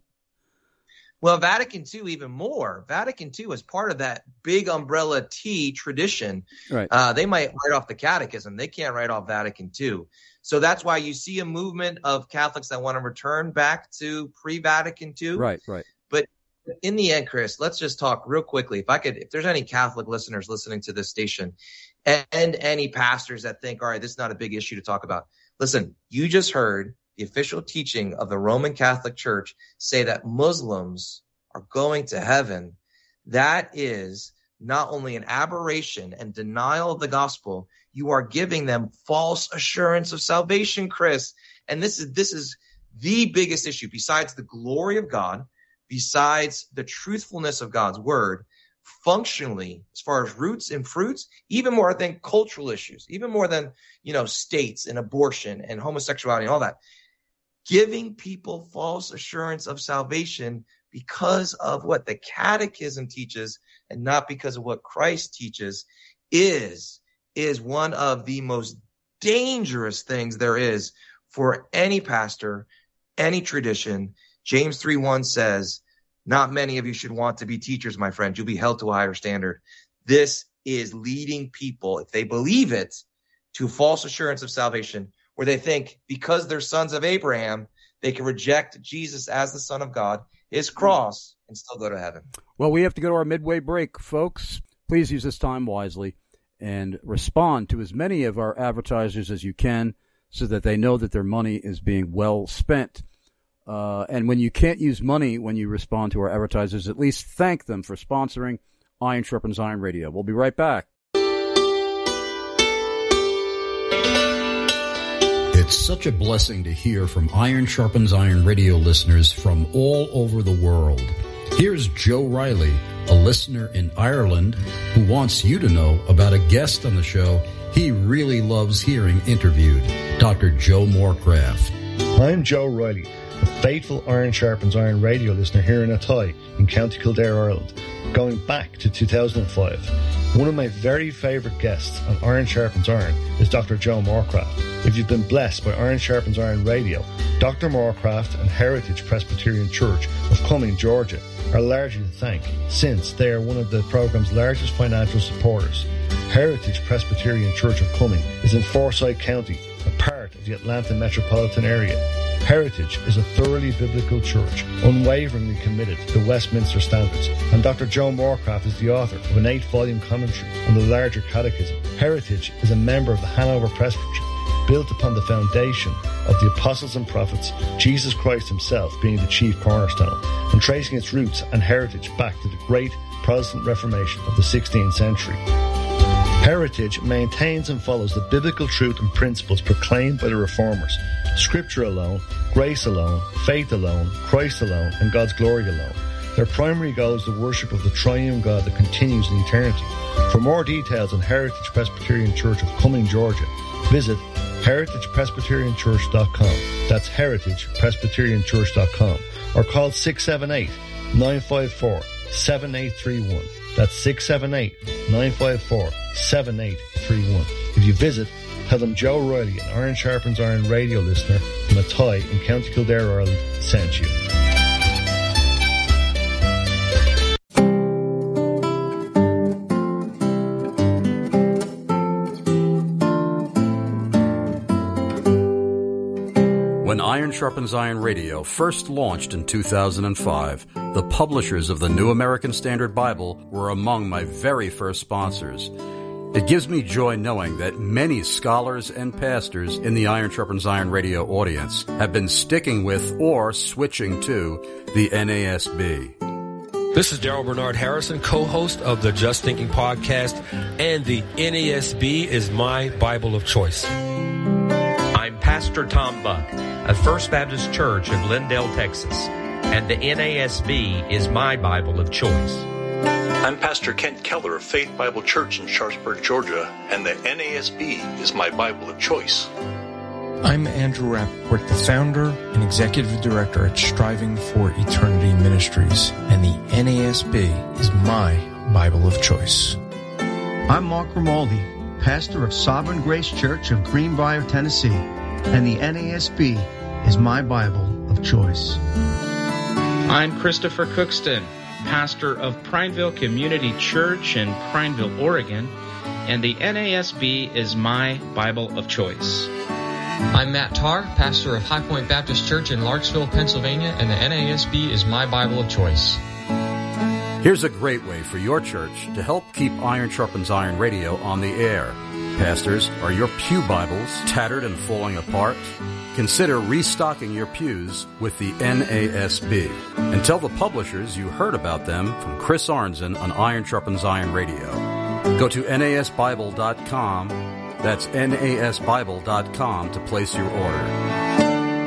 Well, Vatican Two, even more. Vatican Two is part of that big umbrella T tradition. Right. Uh, they might write off the catechism. They can't write off Vatican Two. So that's why you see a movement of Catholics that want to return back to pre-Vatican Two. Right, right. But in the end, Chris, let's just talk real quickly. If I could, if there's any Catholic listeners listening to this station, and, and any pastors that think, all right, this is not a big issue to talk about. Listen, you just heard the official teaching of the Roman Catholic Church say that Muslims are going to heaven. That is not only an aberration and denial of the gospel, you are giving them false assurance of salvation, Chris. And this is this is the biggest issue, besides the glory of God, besides the truthfulness of God's word. Functionally, as far as roots and fruits, even more than cultural issues, even more than, you know, states and abortion and homosexuality and all that, giving people false assurance of salvation because of what the catechism teaches and not because of what Christ teaches is, is one of the most dangerous things there is for any pastor, any tradition. James three one says, not many of you should want to be teachers, my friend. You'll be held to a higher standard. This is leading people, if they believe it, to false assurance of salvation, where they think because they're sons of Abraham, they can reject Jesus as the Son of God, his cross, and still go to heaven. Well, we have to go to our midway break, folks. Please use this time wisely and respond to as many of our advertisers as you can so that they know that their money is being well spent. Uh, and when you can't use money when you respond to our advertisers, at least thank them for sponsoring Iron Sharpens Iron Radio. We'll be right back. It's such a blessing to hear from Iron Sharpens Iron Radio listeners from all over the world. Here's Joe Riley, a listener in Ireland, who wants you to know about a guest on the show he really loves hearing interviewed, Doctor Joe Morecraft. I'm Joe Riley, a faithful Iron Sharpens Iron Radio listener here in Athy in County Kildare, Ireland, going back to two thousand five. One of my very favourite guests on Iron Sharpens Iron is Doctor Joe Morecraft. If you've been blessed by Iron Sharpens Iron Radio, Doctor Moorcraft and Heritage Presbyterian Church of Cumming, Georgia, are largely to thank, since they are one of the program's largest financial supporters. Heritage Presbyterian Church of Cumming is in Forsyth County, a part of the Atlanta metropolitan area. Heritage is a thoroughly biblical church, unwaveringly committed to the Westminster Standards, and Doctor Joe Moorcraft is the author of an eight-volume commentary on the larger catechism. Heritage is a member of the Hanover Presbytery, built upon the foundation of the apostles and prophets, Jesus Christ himself being the chief cornerstone, and tracing its roots and heritage back to the great Protestant Reformation of the sixteenth century. Heritage maintains and follows the biblical truth and principles proclaimed by the Reformers: Scripture alone, grace alone, faith alone, Christ alone, and God's glory alone. Their primary goal is the worship of the triune God that continues in eternity. For more details on Heritage Presbyterian Church of Cumming, Georgia, visit heritage presbyterian church dot com. That's heritage presbyterian church dot com. Or call six seven eight, nine five four, seven eight three one. That's six seven eight, nine five four, seven eight three one. If you visit, tell them Joe Riley, an Iron Sharpens Iron radio listener from Athy in County Kildare, Ireland, sent you. When Iron Sharpens Iron Radio first launched in two thousand five, the publishers of the New American Standard Bible were among my very first sponsors. It gives me joy knowing that many scholars and pastors in the Iron Sharpens Iron Radio audience have been sticking with or switching to the N A S B. This is Daryl Bernard Harrison, co-host of the Just Thinking podcast, and the N A S B is my Bible of choice. I'm Pastor Tom Buck of First Baptist Church of Glendale, Texas, and the N A S B is my Bible of choice. I'm Pastor Kent Keller of Faith Bible Church in Sharpsburg, Georgia, and the N A S B is my Bible of choice. I'm Andrew Rappaport, the founder and executive director at Striving for Eternity Ministries, and the N A S B is my Bible of choice. I'm Mark Grimaldi, pastor of Sovereign Grace Church of Greenbrier, Tennessee, and the N A S B is my Bible of choice. I'm Christopher Cookston, pastor of Prineville Community Church in Prineville, Oregon, and the N A S B is my Bible of choice. I'm Matt Tarr, pastor of High Point Baptist Church in Larksville, Pennsylvania, and the N A S B is my Bible of choice. Here's a great way for your church to help keep Iron Sharpens Iron Radio on the air. Pastors, are your pew Bibles tattered and falling apart? Consider restocking your pews with the N A S B. And tell the publishers you heard about them from Chris Arnzen on Iron Sharpens Iron Radio. Go to N A S Bible dot com. That's N A S Bible dot com to place your order.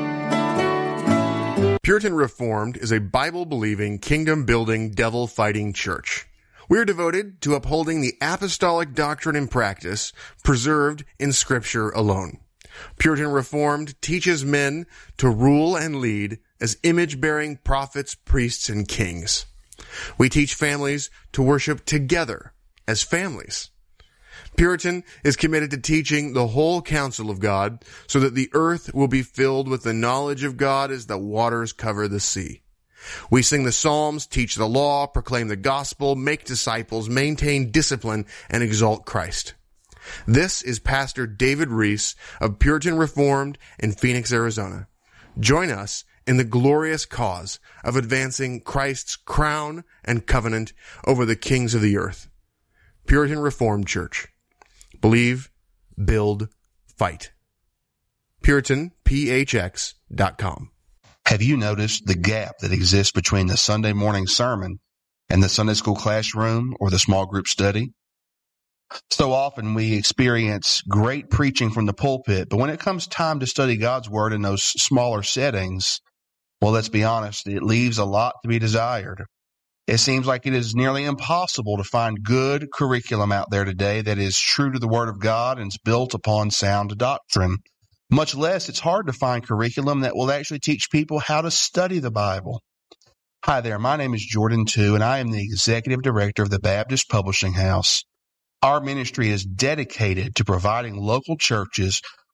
Puritan Reformed is a Bible-believing, kingdom-building, devil-fighting church. We are devoted to upholding the apostolic doctrine and practice preserved in Scripture alone. Puritan Reformed teaches men to rule and lead as image-bearing prophets, priests, and kings. We teach families to worship together as families. Puritan is committed to teaching the whole counsel of God so that the earth will be filled with the knowledge of God as the waters cover the sea. We sing the Psalms, teach the law, proclaim the gospel, make disciples, maintain discipline, and exalt Christ. This is Pastor David Reese of Puritan Reformed in Phoenix, Arizona. Join us in the glorious cause of advancing Christ's crown and covenant over the kings of the earth. Puritan Reformed Church. Believe, build, fight. Puritan P H X dot com. Have you noticed the gap that exists between the Sunday morning sermon and the Sunday school classroom or the small group study? So often we experience great preaching from the pulpit, but when it comes time to study God's Word in those smaller settings, well, let's be honest, it leaves a lot to be desired. It seems like it is nearly impossible to find good curriculum out there today that is true to the Word of God and is built upon sound doctrine. Much less, it's hard to find curriculum that will actually teach people how to study the Bible. Hi there, my name is Jordan Tu, and I am the Executive Director of the Baptist Publishing House. Our ministry is dedicated to providing local churches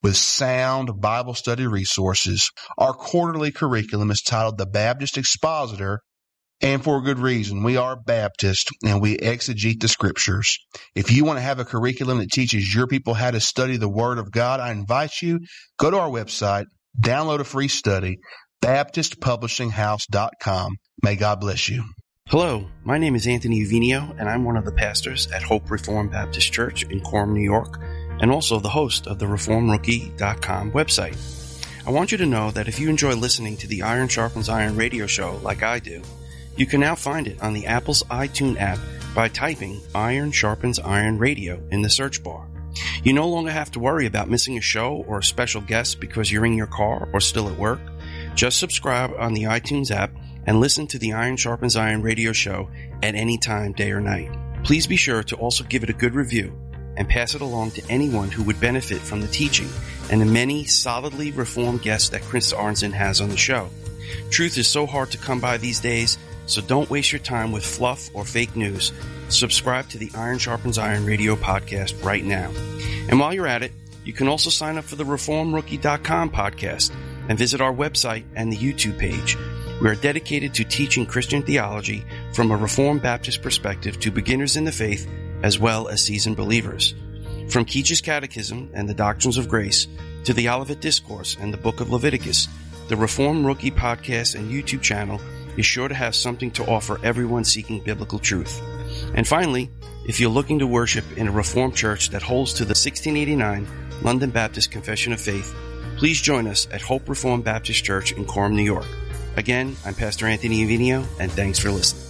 with sound Bible study resources. Our quarterly curriculum is titled The Baptist Expositor, and for a good reason. We are Baptist, and we exegete the Scriptures. If you want to have a curriculum that teaches your people how to study the Word of God, I invite you, go to our website, download a free study, baptist publishing house dot com. May God bless you. Hello, my name is Anthony Uvinio, and I'm one of the pastors at Hope Reformed Baptist Church in Coram, New York, and also the host of the reform rookie dot com website. I want you to know that if you enjoy listening to the Iron Sharpens Iron radio show like I do, you can now find it on the Apple's iTunes app by typing Iron Sharpens Iron Radio in the search bar. You no longer have to worry about missing a show or a special guest because you're in your car or still at work. Just subscribe on the iTunes app and listen to the Iron Sharpens Iron radio show at any time, day or night. Please be sure to also give it a good review and pass it along to anyone who would benefit from the teaching and the many solidly reformed guests that Chris Arnzen has on the show. Truth is so hard to come by these days, so don't waste your time with fluff or fake news. Subscribe to the Iron Sharpens Iron radio podcast right now. And while you're at it, you can also sign up for the reform rookie dot com podcast and visit our website and the YouTube page. We are dedicated to teaching Christian theology from a Reformed Baptist perspective to beginners in the faith as well as seasoned believers. From Keach's Catechism and the Doctrines of Grace to the Olivet Discourse and the Book of Leviticus, the Reform Rookie podcast and YouTube channel is sure to have something to offer everyone seeking biblical truth. And finally, if you're looking to worship in a Reformed church that holds to the sixteen eighty-nine London Baptist Confession of Faith, please join us at Hope Reformed Baptist Church in Coram, New York. Again, I'm Pastor Anthony Uvinio, and thanks for listening.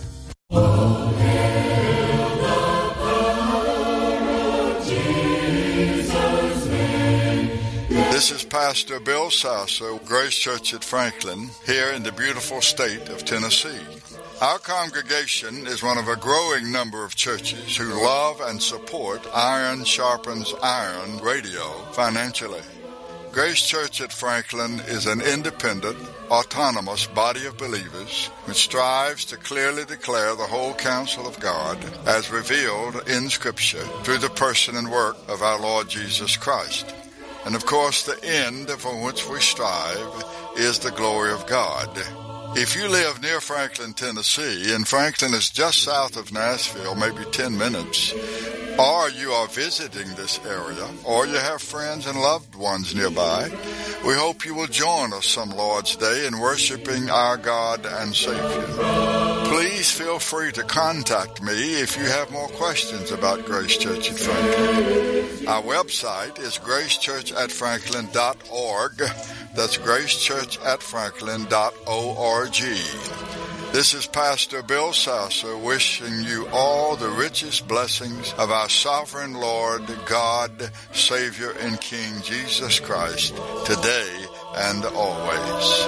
This is Pastor Bill Sasso, Grace Church at Franklin, here in the beautiful state of Tennessee. Our congregation is one of a growing number of churches who love and support Iron Sharpens Iron radio financially. Grace Church at Franklin is an independent, autonomous body of believers which strives to clearly declare the whole counsel of God as revealed in Scripture through the person and work of our Lord Jesus Christ. And of course, the end for which we strive is the glory of God. If you live near Franklin, Tennessee, and Franklin is just south of Nashville, maybe ten minutes, or you are visiting this area, or you have friends and loved ones nearby, we hope you will join us some Lord's Day in worshiping our God and Savior. Please feel free to contact me if you have more questions about Grace Church at Franklin. Our website is grace church at franklin dot org. That's grace church at franklin dot org. This is Pastor Bill Sasso wishing you all the richest blessings of our sovereign Lord, God, Savior, and King Jesus Christ, today and always.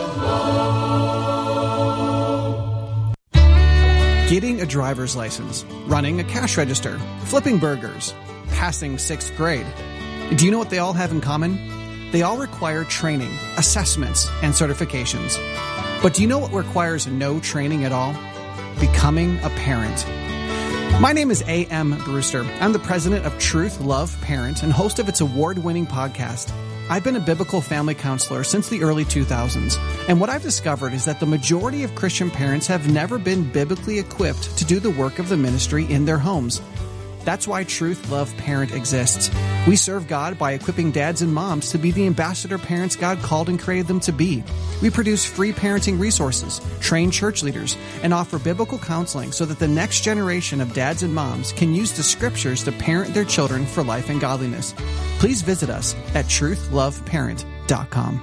Getting a driver's license, running a cash register, flipping burgers, passing sixth grade. Do you know what they all have in common? They all require training, assessments, and certifications. But do you know what requires no training at all? Becoming a parent. My name is A M Brewster. I'm the president of Truth Love Parent and host of its award-winning podcast. I've been a biblical family counselor since the early two thousands, and what I've discovered is that the majority of Christian parents have never been biblically equipped to do the work of the ministry in their homes. That's why Truth Love Parent exists. We serve God by equipping dads and moms to be the ambassador parents God called and created them to be. We produce free parenting resources, train church leaders, and offer biblical counseling so that the next generation of dads and moms can use the Scriptures to parent their children for life and godliness. Please visit us at truth love parent dot com.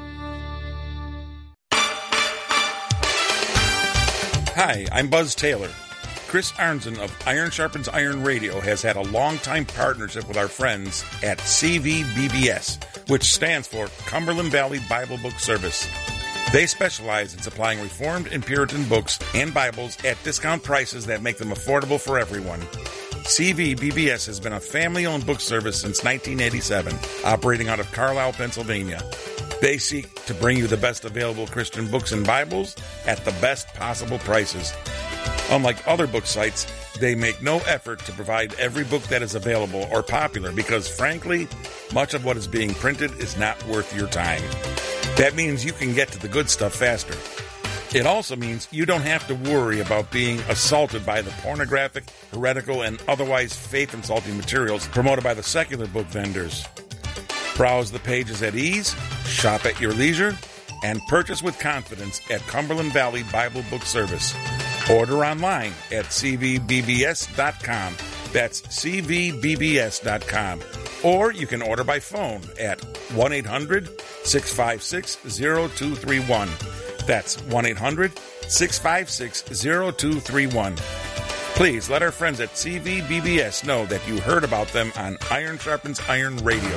Hi, I'm Buzz Taylor. Chris Arnzen of Iron Sharpens Iron Radio has had a long-time partnership with our friends at C V B B S, which stands for Cumberland Valley Bible Book Service. They specialize in supplying Reformed and Puritan books and Bibles at discount prices that make them affordable for everyone. C V B B S has been a family-owned book service since nineteen eighty-seven, operating out of Carlisle, Pennsylvania. They seek to bring you the best available Christian books and Bibles at the best possible prices. Unlike other book sites, they make no effort to provide every book that is available or popular because, frankly, much of what is being printed is not worth your time. That means you can get to the good stuff faster. It also means you don't have to worry about being assaulted by the pornographic, heretical, and otherwise faith-insulting materials promoted by the secular book vendors. Browse the pages at ease, shop at your leisure, and purchase with confidence at Cumberland Valley Bible Book Service. Order online at c v b b s dot com. That's c v b b s dot com. Or you can order by phone at one eight hundred six five six zero two three one. That's one eight hundred six five six zero two three one. Please let our friends at C V B B S know that you heard about them on Iron Sharpens Iron Radio.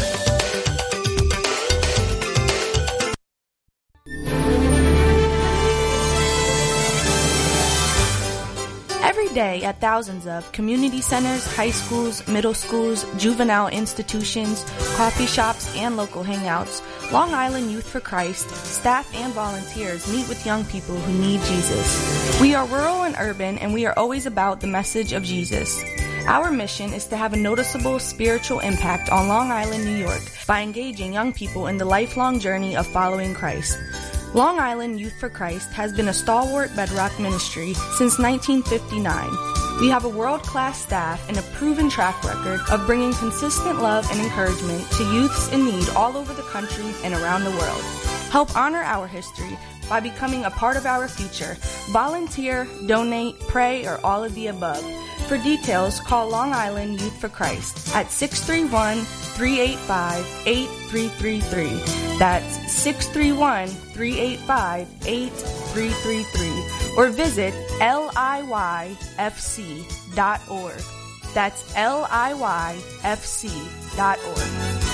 Every day at thousands of community centers, high schools, middle schools, juvenile institutions, coffee shops, and local hangouts, Long Island Youth for Christ, staff and volunteers meet with young people who need Jesus. We are rural and urban, and we are always about the message of Jesus. Our mission is to have a noticeable spiritual impact on Long Island, New York, by engaging young people in the lifelong journey of following Christ. Long Island Youth for Christ has been a stalwart bedrock ministry since nineteen fifty-nine. We have a world-class staff and a proven track record of bringing consistent love and encouragement to youths in need all over the country and around the world. Help honor our history by becoming a part of our future. Volunteer, donate, pray, or all of the above. For details, call Long Island Youth for Christ at six three one, three eight five, eight three three three. That's six three one, three eight five, eight three three three. Or visit L I Y F C dot org. That's L I Y F C dot org.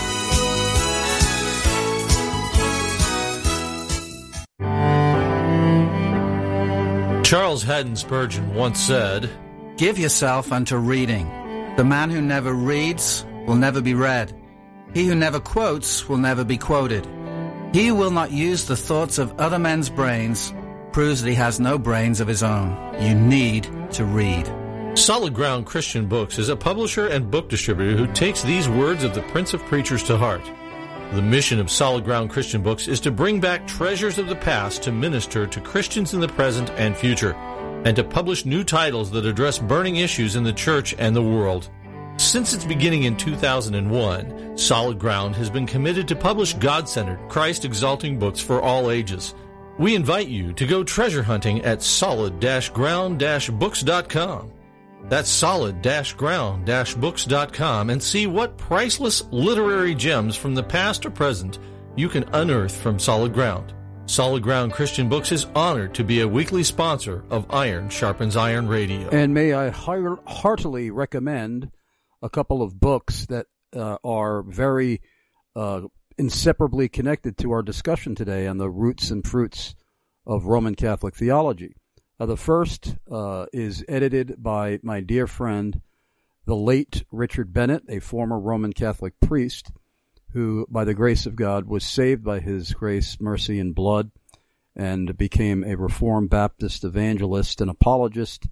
Charles Haddon Spurgeon once said, "Give yourself unto reading. The man who never reads will never be read. He who never quotes will never be quoted. He who will not use the thoughts of other men's brains proves that he has no brains of his own. You need to read." Solid Ground Christian Books is a publisher and book distributor who takes these words of the Prince of Preachers to heart. The mission of Solid Ground Christian Books is to bring back treasures of the past to minister to Christians in the present and future, and to publish new titles that address burning issues in the church and the world. Since its beginning in two thousand one, Solid Ground has been committed to publish God-centered, Christ-exalting books for all ages. We invite you to go treasure hunting at solid ground books dot com. That's solid ground books dot com, and see what priceless literary gems from the past or present you can unearth from Solid Ground. Solid Ground Christian Books is honored to be a weekly sponsor of Iron Sharpens Iron Radio. And may I heartily recommend a couple of books that uh, are very uh, inseparably connected to our discussion today on the roots and fruits of Roman Catholic theology. Uh, the first uh, is edited by my dear friend, the late Richard Bennett, a former Roman Catholic priest, who, by the grace of God, was saved by his grace, mercy, and blood, and became a Reformed Baptist evangelist and apologist.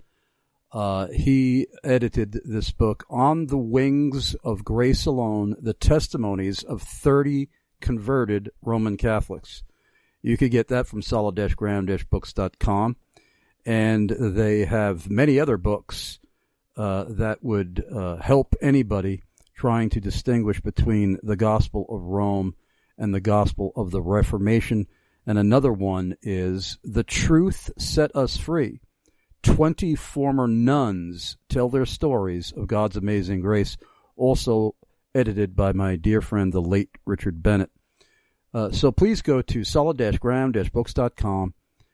Uh, he edited this book, On the Wings of Grace Alone, the Testimonies of thirty Converted Roman Catholics. You could get that from solid ground books dot com. And they have many other books uh, that would uh, help anybody trying to distinguish between the Gospel of Rome and the Gospel of the Reformation. And another one is The Truth Set Us Free. Twenty former nuns tell their stories of God's amazing grace, also edited by my dear friend, the late Richard Bennett. Uh, so please go to solid ground books dot com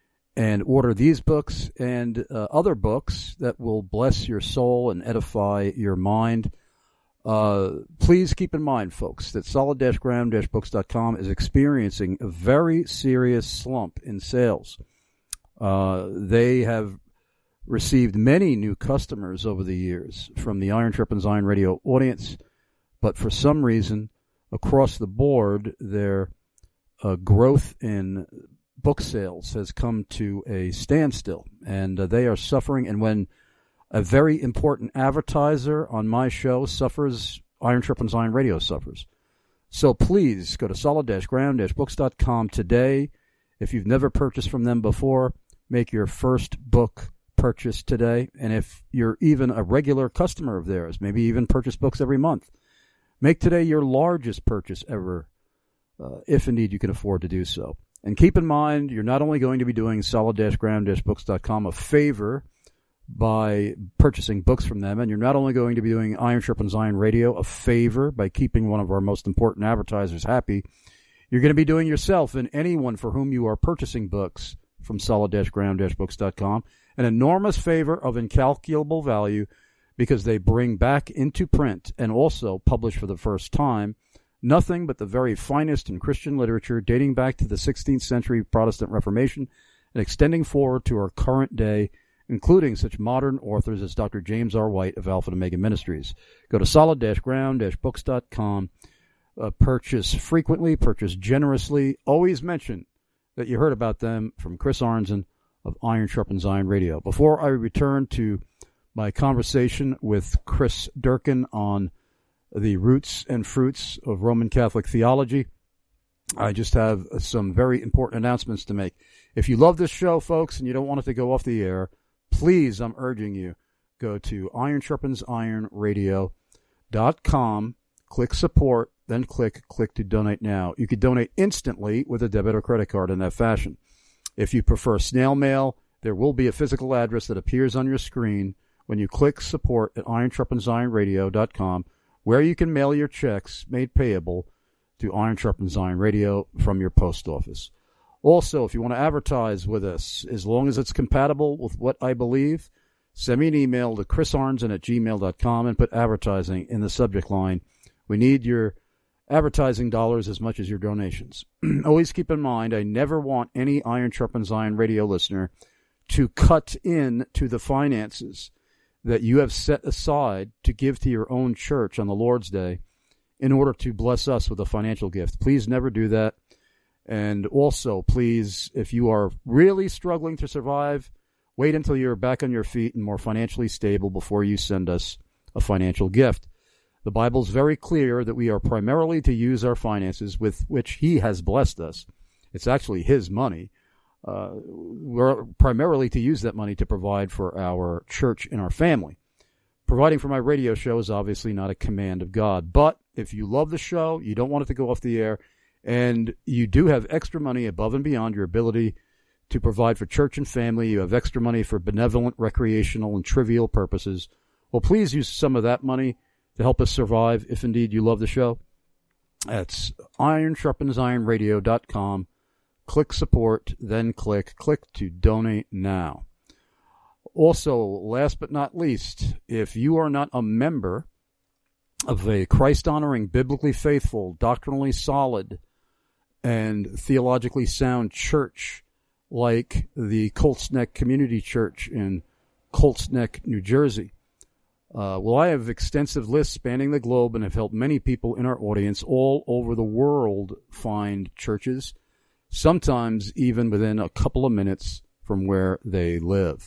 and order these books and uh, other books that will bless your soul and edify your mind. Uh, please keep in mind, folks, that solid ground books dot com is experiencing a very serious slump in sales. Uh, they have received many new customers over the years from the Iron Sharpens Iron Radio audience, but for some reason, across the board, their uh, growth in book sales has come to a standstill, and uh, they are suffering. And when A very important advertiser on my show suffers, Iron Sharpens Iron Radio suffers. So please go to solid dash ground dash books dot com today. If you've never purchased from them before, make your first book purchase today. And if you're even a regular customer of theirs, maybe even purchase books every month, make today your largest purchase ever, uh, if indeed you can afford to do so. And keep in mind, you're not only going to be doing solid dash ground dash books dot com a favor by purchasing books from them, and you're not only going to be doing Iron Sharpens Iron Radio a favor by keeping one of our most important advertisers happy, you're going to be doing yourself and anyone for whom you are purchasing books from solid dash ground dash books dot com an enormous favor of incalculable value, because they bring back into print and also publish for the first time nothing but the very finest in Christian literature dating back to the sixteenth century Protestant Reformation and extending forward to our current day, including such modern authors as Doctor James R. White of Alpha and Omega Ministries. Go to solid dash ground dash books dot com. Uh, purchase frequently, purchase generously. Always mention that you heard about them from Chris Arnzen of Iron Sharpens Iron Radio. Before I return to my conversation with Chris Durkin on the roots and fruits of Roman Catholic theology, I just have some very important announcements to make. If you love this show, folks, and you don't want it to go off the air, please, I'm urging you, go to iron sharpens iron radio dot com, click support, then click click to donate now. You could donate instantly with a debit or credit card in that fashion. If you prefer snail mail, there will be a physical address that appears on your screen when you click support at iron sharpens iron radio dot com, where you can mail your checks made payable to Iron Sharpens Iron Radio from your post office. Also, if you want to advertise with us, as long as it's compatible with what I believe, send me an email to chris arnzen at gmail dot com and put advertising in the subject line. We need your advertising dollars as much as your donations. Always keep in mind, I never want any Iron Sharpens Iron Radio listener to cut in to the finances that you have set aside to give to your own church on the Lord's Day in order to bless us with a financial gift. Please never do that. And also, please, if you are really struggling to survive, wait until you're back on your feet and more financially stable before you send us a financial gift. The Bible's very clear that we are primarily to use our finances with which He has blessed us. It's actually His money. Uh, we're primarily to use that money to provide for our church and our family. Providing for my radio show is obviously not a command of God. But if you love the show, you don't want it to go off the air, and you do have extra money above and beyond your ability to provide for church and family, you have extra money for benevolent, recreational, and trivial purposes, well, please use some of that money to help us survive, if indeed you love the show. That's iron sharpens iron radio dot com. Click support, then click, click to donate now. Also, last but not least, if you are not a member of a Christ-honoring, biblically faithful, doctrinally solid, and theologically sound church like the Colts Neck Community Church in Colts Neck, New Jersey, Uh, well, I have extensive lists spanning the globe and have helped many people in our audience all over the world find churches, sometimes even within a couple of minutes from where they live.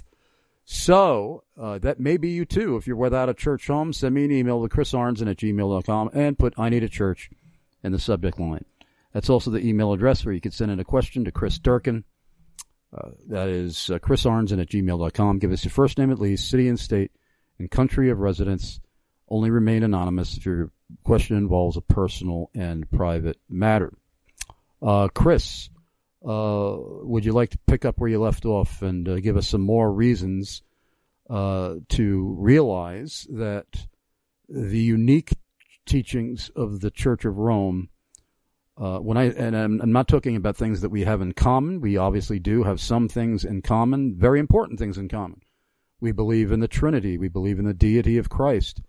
So uh, that may be you too. If you're without a church home, send me an email to chris arnzen at gmail dot com and put I need a church in the subject line. That's also the email address where you can send in a question to Chris Durkin. Uh, that is uh, chris arnzen at gmail dot com. Give us your first name at least, city and state, and country of residence. Only remain anonymous if your question involves a personal and private matter. Uh, Chris, uh, would you like to pick up where you left off and uh, give us some more reasons uh, to realize that the unique teachings of the Church of Rome, uh, when I and I'm, I'm not talking about things that we have in common. We obviously do have some things in common, very important things in common. We believe in the Trinity. We believe in the deity of Christ.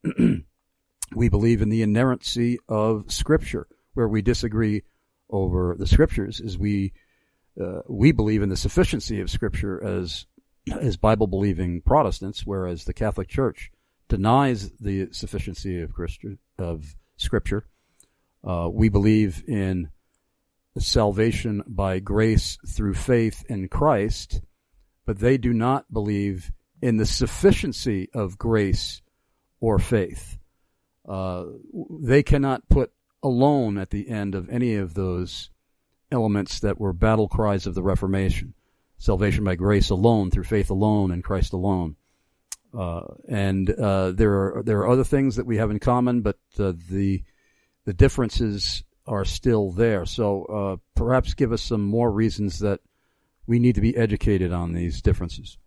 We believe in the inerrancy of Scripture. Where we disagree over the Scriptures is we uh, we believe in the sufficiency of Scripture as as Bible-believing Protestants, whereas the Catholic Church denies the sufficiency of Christi- of Scripture. Uh, we believe in salvation by grace through faith in Christ, but they do not believe in the sufficiency of grace or faith. Uh, they cannot put alone at the end of any of those elements that were battle cries of the Reformation. Salvation by grace alone, through faith alone, in Christ alone. Uh, and uh, there are there are other things that we have in common, but uh, the the differences are still there. So uh, perhaps give us some more reasons that we need to be educated on these differences.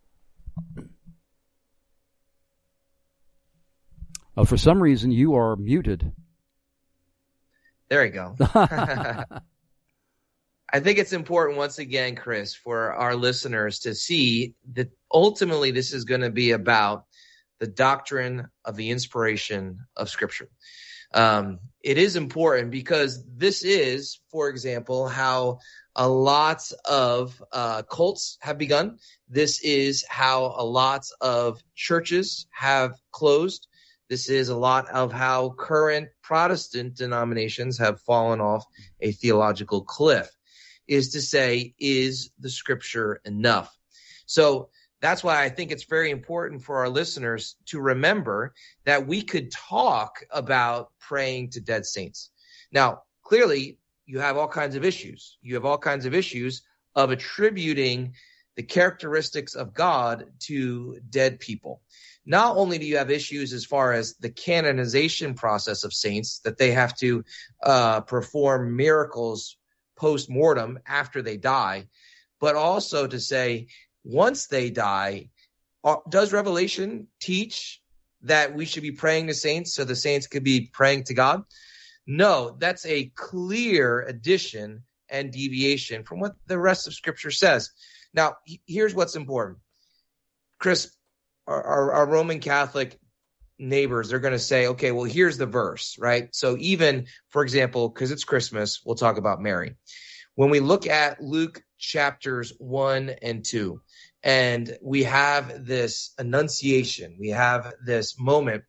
Uh, for some reason, you are muted. There you go. I think it's important, once again, Chris, for our listeners to see that ultimately this is going to be about the doctrine of the inspiration of Scripture. Um, it is important because this is, for example, how a lot of uh, cults have begun. This is how a lot of churches have closed. This is a lot of how current Protestant denominations have fallen off a theological cliff. Is to say, is the Scripture enough? So that's why I think it's very important for our listeners to remember that we could talk about praying to dead saints. Now, clearly, you have all kinds of issues. You have all kinds of issues of attributing the characteristics of God to dead people. Not only do you have issues as far as the canonization process of saints, that they have to uh, perform miracles post-mortem after they die, but also to say, once they die, does Revelation teach that we should be praying to saints so the saints could be praying to God? No, that's a clear addition and deviation from what the rest of Scripture says. Now, here's what's important. Chris, our, our, our Roman Catholic neighbors, they're going to say, okay, well, here's the verse, right? So even, for example, because it's Christmas, we'll talk about Mary. When we look at Luke chapters one and two, and we have this annunciation, we have this moment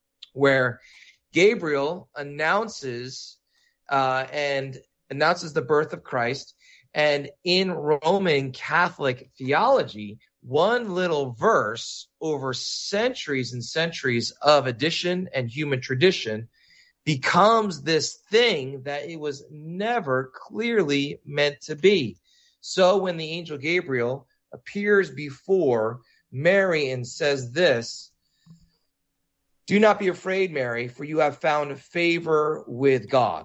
where Gabriel announces uh, and announces the birth of Christ. And in Roman Catholic theology, one little verse over centuries and centuries of addition and human tradition becomes this thing that it was never clearly meant to be. So when the angel Gabriel appears before Mary and says this, "Do not be afraid, Mary, for you have found favor with God."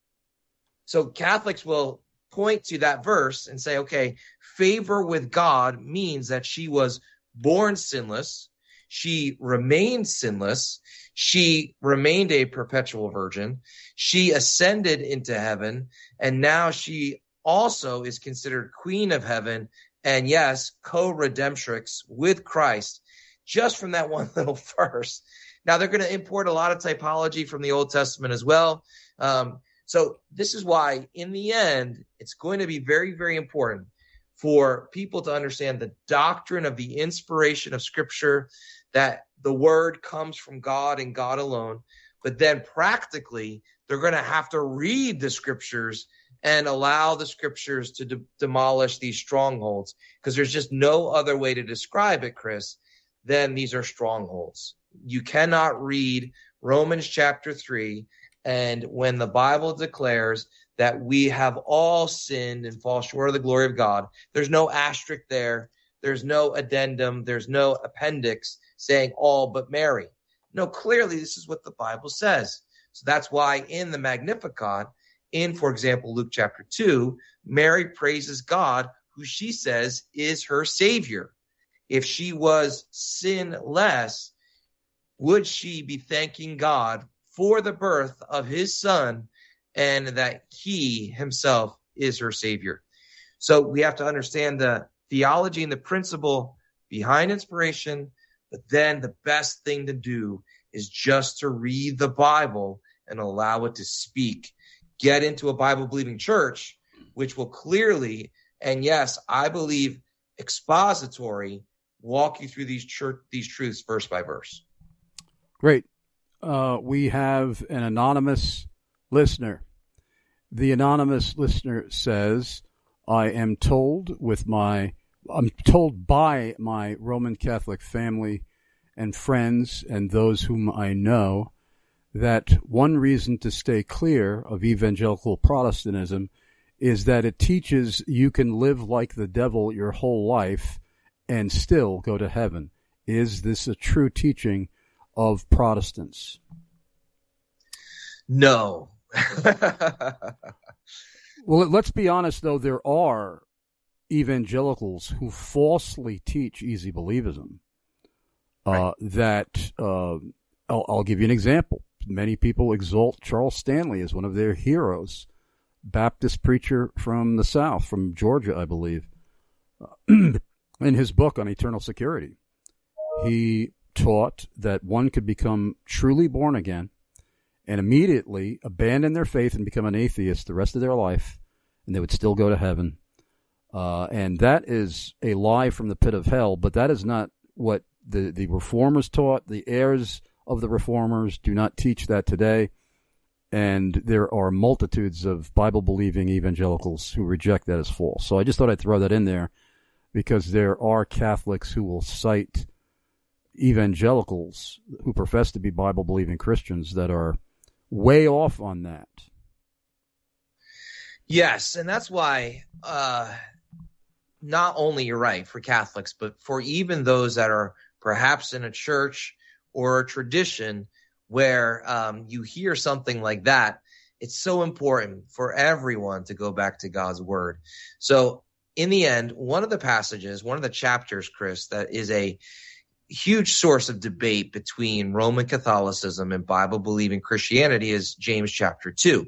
So Catholics will point to that verse and say, okay, favor with God means that she was born sinless, she remained sinless, she remained a perpetual virgin, she ascended into heaven, and now she also is considered queen of heaven, and yes, co-redemptrix with Christ, just from that one little verse. Now, they're going to import a lot of typology from the Old Testament as well. Um, So this is why, in the end, it's going to be very, very important for people to understand the doctrine of the inspiration of Scripture, that the Word comes from God and God alone. But then practically, they're going to have to read the Scriptures and allow the Scriptures to de- demolish these strongholds, because there's just no other way to describe it, Chris, than these are strongholds. You cannot read Romans chapter three and when the Bible declares that we have all sinned and fall short of the glory of God, there's no asterisk there. There's no addendum. There's no appendix saying all but Mary. No, clearly this is what the Bible says. So that's why in the Magnificat, in, for example, Luke chapter two, Mary praises God, who she says is her Savior. If she was sinless, would she be thanking God for the birth of his son and that he himself is her Savior? So we have to understand the theology and the principle behind inspiration, but then the best thing to do is just to read the Bible and allow it to speak. Get into a Bible-believing church, which will clearly, and yes, I believe expository, walk you through these church, these truths verse by verse. Great. Uh, we have an anonymous listener. The anonymous listener says, "I am told with my I'm told by my Roman Catholic family and friends and those whom I know that one reason to stay clear of evangelical Protestantism is that it teaches you can live like the devil your whole life and still go to heaven. Is this a true teaching of Protestants? No. Well, let's be honest, though, there are evangelicals who falsely teach easy believism. Uh, right. That, uh, I'll, I'll give you an example. Many people exalt Charles Stanley as one of their heroes, Baptist preacher from the South, from Georgia, I believe. Uh, in his book on eternal security, he taught that one could become truly born again and immediately abandon their faith and become an atheist the rest of their life, and they would still go to heaven. Uh, and that is a lie from the pit of hell, but that is not what the, the reformers taught. The heirs of the reformers do not teach that today, and there are multitudes of Bible-believing evangelicals who reject that as false. So I just thought I'd throw that in there because there are Catholics who will cite evangelicals who profess to be Bible-believing Christians that are way off on that. Yes, and that's why uh, not only you're right for Catholics, but for even those that are perhaps in a church or a tradition where um, you hear something like that, it's so important for everyone to go back to God's word. So in the end, one of the passages, one of the chapters, Chris, that is a huge source of debate between Roman Catholicism and Bible-believing Christianity is James chapter two.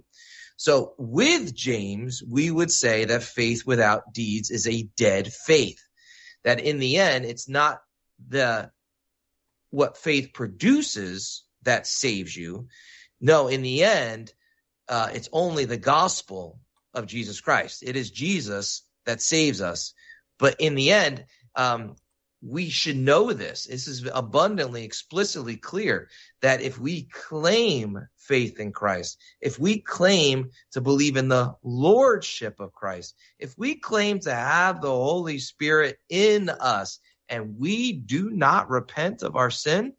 So with James, we would say that faith without deeds is a dead faith. That in the end, it's not the what faith produces that saves you. No, in the end, uh, it's only the gospel of Jesus Christ. It is Jesus that saves us. But in the end, um, we should know this. This is abundantly, explicitly clear that if we claim faith in Christ, if we claim to believe in the lordship of Christ, if we claim to have the Holy Spirit in us, and we do not repent of our sin,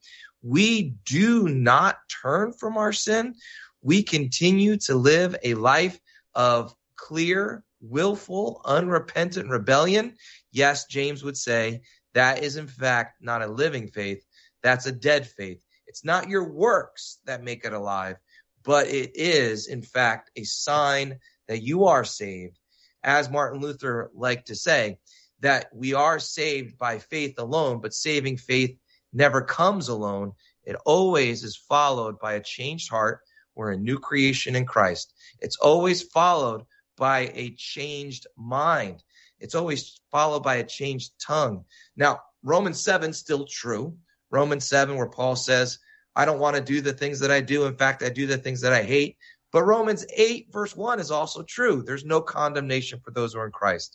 we do not turn from our sin, we continue to live a life of clear, willful, unrepentant rebellion. Yes, James would say, that is, in fact, not a living faith. That's a dead faith. It's not your works that make it alive, but it is, in fact, a sign that you are saved. As Martin Luther liked to say, that we are saved by faith alone, but saving faith never comes alone. It always is followed by a changed heart or a new creation in Christ. It's always followed by a changed mind. It's always followed by a changed tongue. Now, Romans seven still true. Romans seven, where Paul says, I don't want to do the things that I do. In fact, I do the things that I hate. But Romans eight, verse one is also true. There's no condemnation for those who are in Christ.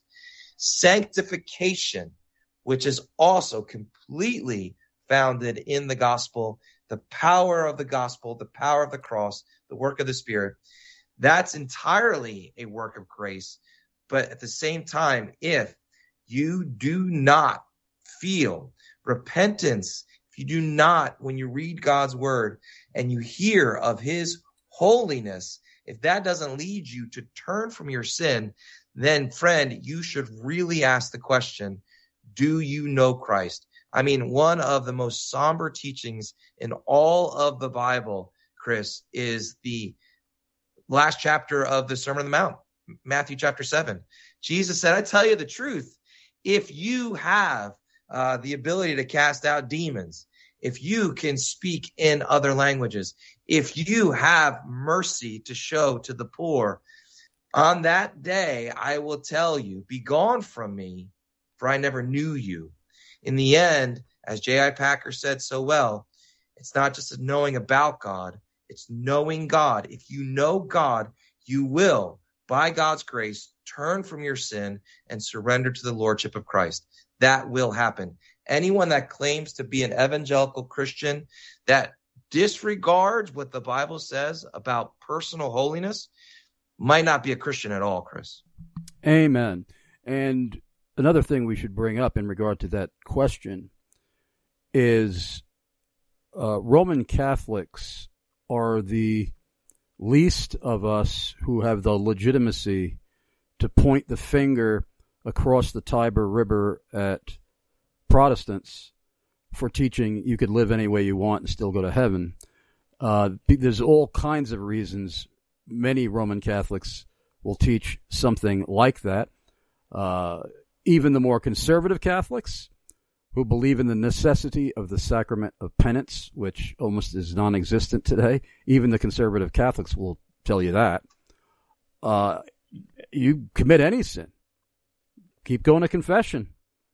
Sanctification, which is also completely founded in the gospel, the power of the gospel, the power of the cross, the work of the Spirit, that's entirely a work of grace. But at the same time, if you do not feel repentance, if you do not, when you read God's word and you hear of his holiness, if that doesn't lead you to turn from your sin, then, friend, you should really ask the question, do you know Christ? I mean, one of the most somber teachings in all of the Bible, Chris, is the last chapter of the Sermon on the Mount, Matthew chapter seven. Jesus said, I tell you the truth, if you have uh, the ability to cast out demons, if you can speak in other languages, if you have mercy to show to the poor, on that day I will tell you, be gone from me, for I never knew you. In the end, as J I Packer said so well, it's not just knowing about God, it's knowing God. If you know God, you will, by God's grace, turn from your sin and surrender to the lordship of Christ. That will happen. Anyone that claims to be an evangelical Christian that disregards what the Bible says about personal holiness might not be a Christian at all, Chris. Amen. And another thing we should bring up in regard to that question is uh, Roman Catholics are the least of us who have the legitimacy to point the finger across the Tiber River at Protestants for teaching you could live any way you want and still go to heaven. Uh, there's all kinds of reasons many Roman Catholics will teach something like that. Uh, even the more conservative Catholics who believe in the necessity of the sacrament of penance, which almost is non-existent today, even the conservative Catholics will tell you that. Uh, you commit any sin, keep going to confession.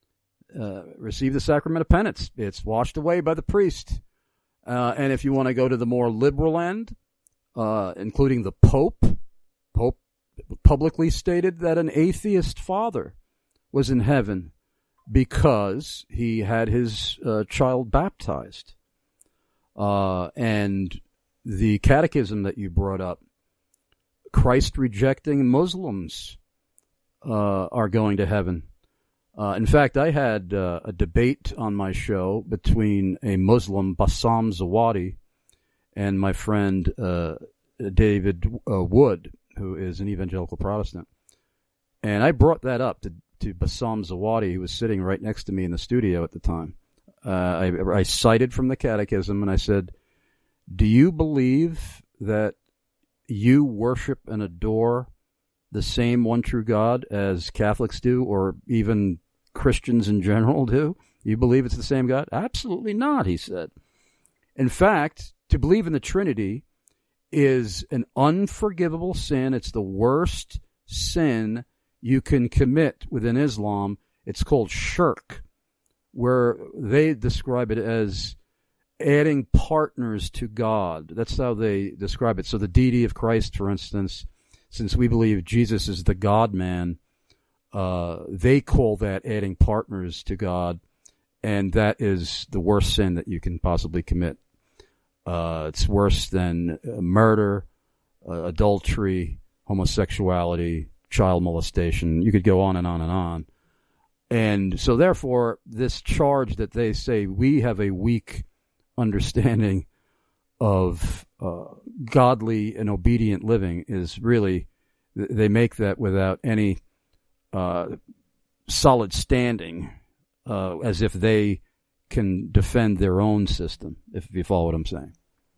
Uh, receive the sacrament of penance. It's washed away by the priest. Uh, and if you want to go to the more liberal end, uh, including the Pope, Pope publicly stated that an atheist father was in heaven because he had his uh, child baptized. Uh, and the catechism that you brought up, Christ-rejecting Muslims uh, are going to heaven. Uh, in fact, I had uh, a debate on my show between a Muslim, Bassam Zawadi, and my friend uh, David uh, Wood, who is an evangelical Protestant. And I brought that up to, to Bassam Zawadi, who was sitting right next to me in the studio at the time. Uh, I, I cited from the catechism, and I said, do you believe that you worship and adore the same one true God as Catholics do, or even Christians in general do? You believe it's the same God? Absolutely not, he said. In fact, to believe in the Trinity is an unforgivable sin. It's the worst sin you can commit within Islam. It's called shirk, where they describe it as adding partners to God. That's how they describe it. So the deity of Christ, for instance, since we believe Jesus is the God-man, uh, they call that adding partners to God, and that is the worst sin that you can possibly commit. Uh, it's worse than uh, murder, uh, adultery, homosexuality, child molestation. You could go on and on and on. And so therefore, this charge that they say we have a weak understanding of uh, godly and obedient living is really, they make that without any uh, solid standing, uh, as if they can defend their own system, if you follow what I'm saying.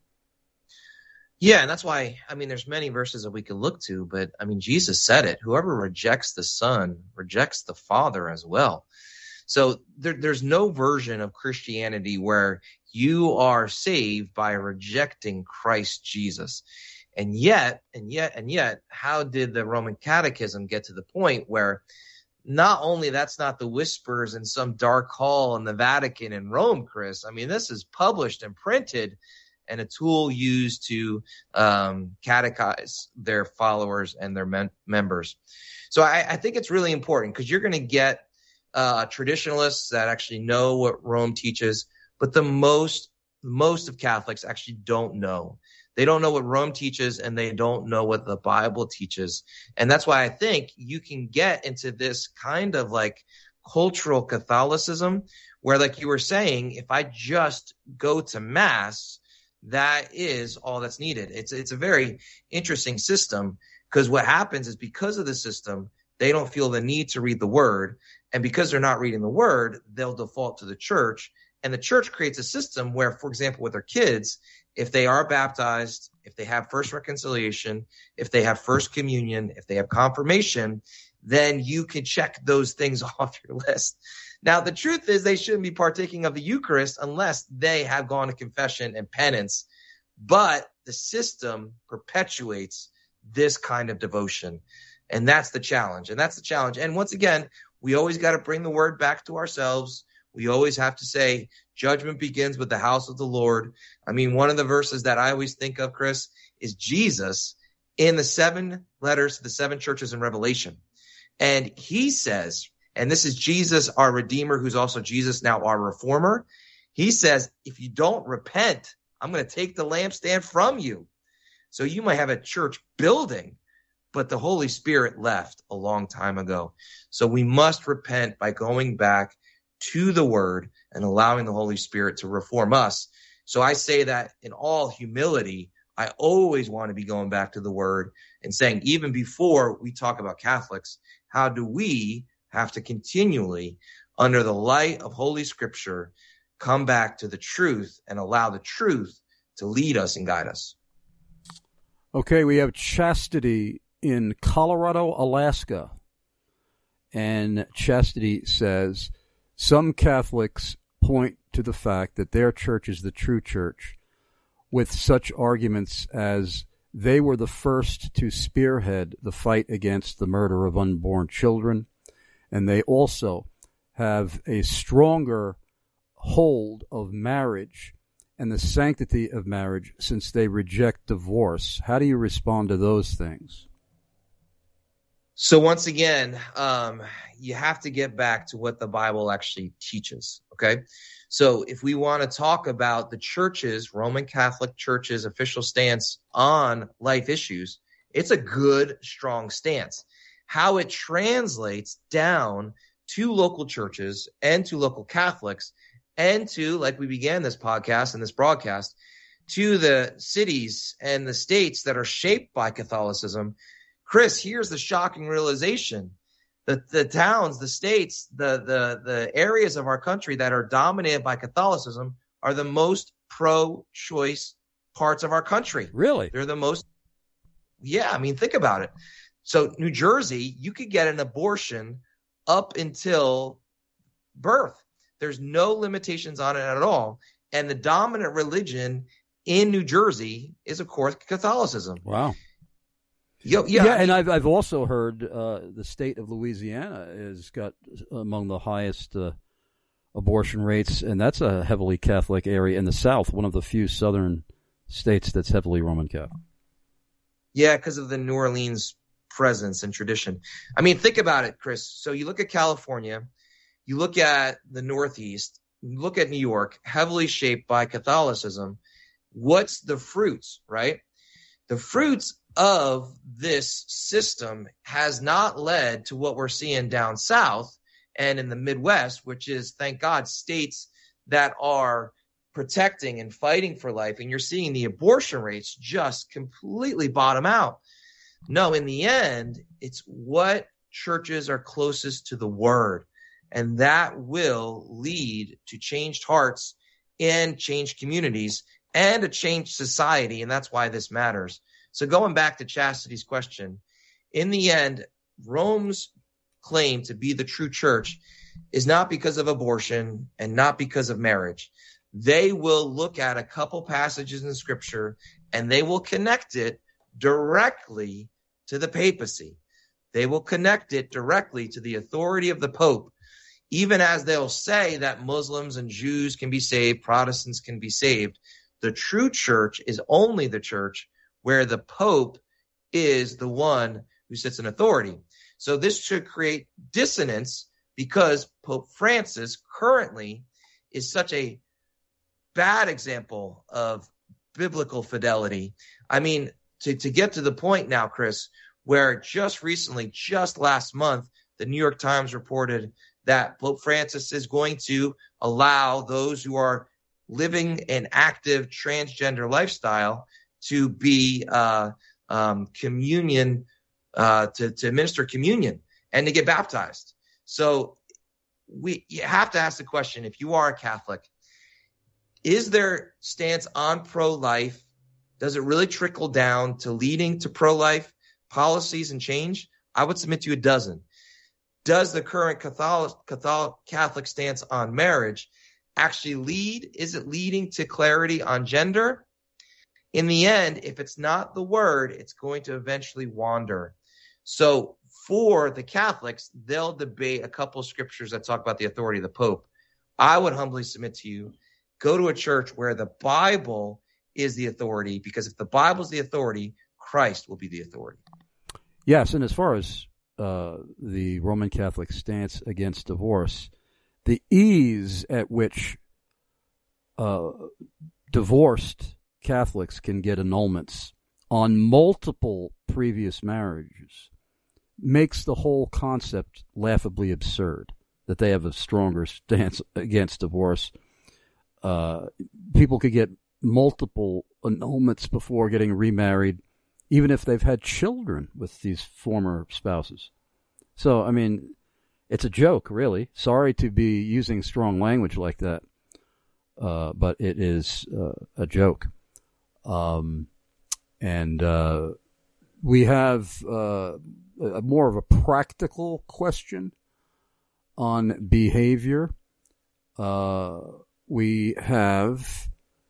Yeah, and that's why, I mean, there's many verses that we could look to, but, I mean, Jesus said it. Whoever rejects the Son rejects the Father as well. So there, there's no version of Christianity where you are saved by rejecting Christ Jesus. And yet, and yet, and yet, how did the Roman Catechism get to the point where not only that's not the whispers in some dark hall in the Vatican in Rome, Chris, I mean, this is published and printed and a tool used to um, catechize their followers and their men- members. So I, I think it's really important because you're going to get uh, traditionalists that actually know what Rome teaches, but the most most of Catholics actually don't know. They don't know what Rome teaches, and they don't know what the Bible teaches. And that's why I think you can get into this kind of like cultural Catholicism where, like you were saying, if I just go to Mass, that is all that's needed. It's it's a very interesting system because what happens is because of the system, they don't feel the need to read the Word. And because they're not reading the Word, they'll default to the church. And the church creates a system where, for example, with their kids, if they are baptized, if they have first reconciliation, if they have first communion, if they have confirmation, then you can check those things off your list. Now, the truth is they shouldn't be partaking of the Eucharist unless they have gone to confession and penance. But the system perpetuates this kind of devotion. And that's the challenge. And that's the challenge. And once again, we always got to bring the word back to ourselves. We always have to say judgment begins with the house of the Lord. I mean, one of the verses that I always think of, Chris, is Jesus in the seven letters to the seven churches in Revelation. And he says, and this is Jesus, our Redeemer, who's also Jesus, now our Reformer. He says, if you don't repent, I'm going to take the lampstand from you. So you might have a church building, but the Holy Spirit left a long time ago. So we must repent by going back to the Word and allowing the Holy Spirit to reform us. So I say that in all humility, I always want to be going back to the Word and saying, even before we talk about Catholics, how do we have to continually, under the light of Holy Scripture, come back to the truth and allow the truth to lead us and guide us? Okay, we have Chastity in Colorado, Alaska. And Chastity says, some Catholics point to the fact that their church is the true church with such arguments as they were the first to spearhead the fight against the murder of unborn children, and they also have a stronger hold of marriage and the sanctity of marriage since they reject divorce. How do you respond to those things? So once again, um, you have to get back to what the Bible actually teaches, okay? So if we want to talk about the church's, Roman Catholic Church's official stance on life issues, it's a good, strong stance. How it translates down to local churches and to local Catholics and to, like we began this podcast and this broadcast, to the cities and the states that are shaped by Catholicism. Chris, here's the shocking realization. The, the towns, the states, the, the, the areas of our country that are dominated by Catholicism are the most pro-choice parts of our country. Really? They're the most. Yeah, I mean, think about it. So New Jersey, you could get an abortion up until birth. There's no limitations on it at all. And the dominant religion in New Jersey is, of course, Catholicism. Wow. Yo, yeah, yeah, I mean, and I've I've also heard uh, the state of Louisiana has got among the highest uh, abortion rates, and that's a heavily Catholic area in the South, one of the few southern states that's heavily Roman Catholic. Yeah, because of the New Orleans presence and tradition. I mean, think about it, Chris. So you look at California, you look at the Northeast, you look at New York, heavily shaped by Catholicism. What's the fruits, right? The fruits of this system has not led to what we're seeing down south and in the Midwest, which is, thank God, states that are protecting and fighting for life. And you're seeing the abortion rates just completely bottom out. No, in the end, it's what churches are closest to the Word. And that will lead to changed hearts and changed communities and a changed society. And that's why this matters. So going back to Chastity's question, in the end, Rome's claim to be the true church is not because of abortion and not because of marriage. They will look at a couple passages in Scripture and they will connect it directly to the papacy. They will connect it directly to the authority of the Pope, even as they'll say that Muslims and Jews can be saved, Protestants can be saved. The true church is only the church where the Pope is the one who sits in authority. So this should create dissonance because Pope Francis currently is such a bad example of biblical fidelity. I mean, to, to get to the point now, Chris, where just recently, just last month, the New York Times reported that Pope Francis is going to allow those who are living an active transgender lifestyle to be uh, um, communion, uh, to, to administer communion and to get baptized. So we you have to ask the question, if you are a Catholic, is their stance on pro-life, does it really trickle down to leading to pro-life policies and change? I would submit to you it doesn't. Does the current Catholic, Catholic Catholic stance on marriage actually lead? Is it leading to clarity on gender? In the end, if it's not the Word, it's going to eventually wander. So for the Catholics, they'll debate a couple of scriptures that talk about the authority of the Pope. I would humbly submit to you, go to a church where the Bible is the authority, because if the Bible is the authority, Christ will be the authority. Yes, and as far as uh, the Roman Catholic stance against divorce, the ease at which uh, divorced Catholics can get annulments on multiple previous marriages makes the whole concept laughably absurd, that they have a stronger stance against divorce. Uh, people could get multiple annulments before getting remarried, even if they've had children with these former spouses. So, I mean, it's a joke, really. Sorry to be using strong language like that, uh, but it is uh, a joke. Um, and uh, we have uh, a, more of a practical question on behavior. Uh, we have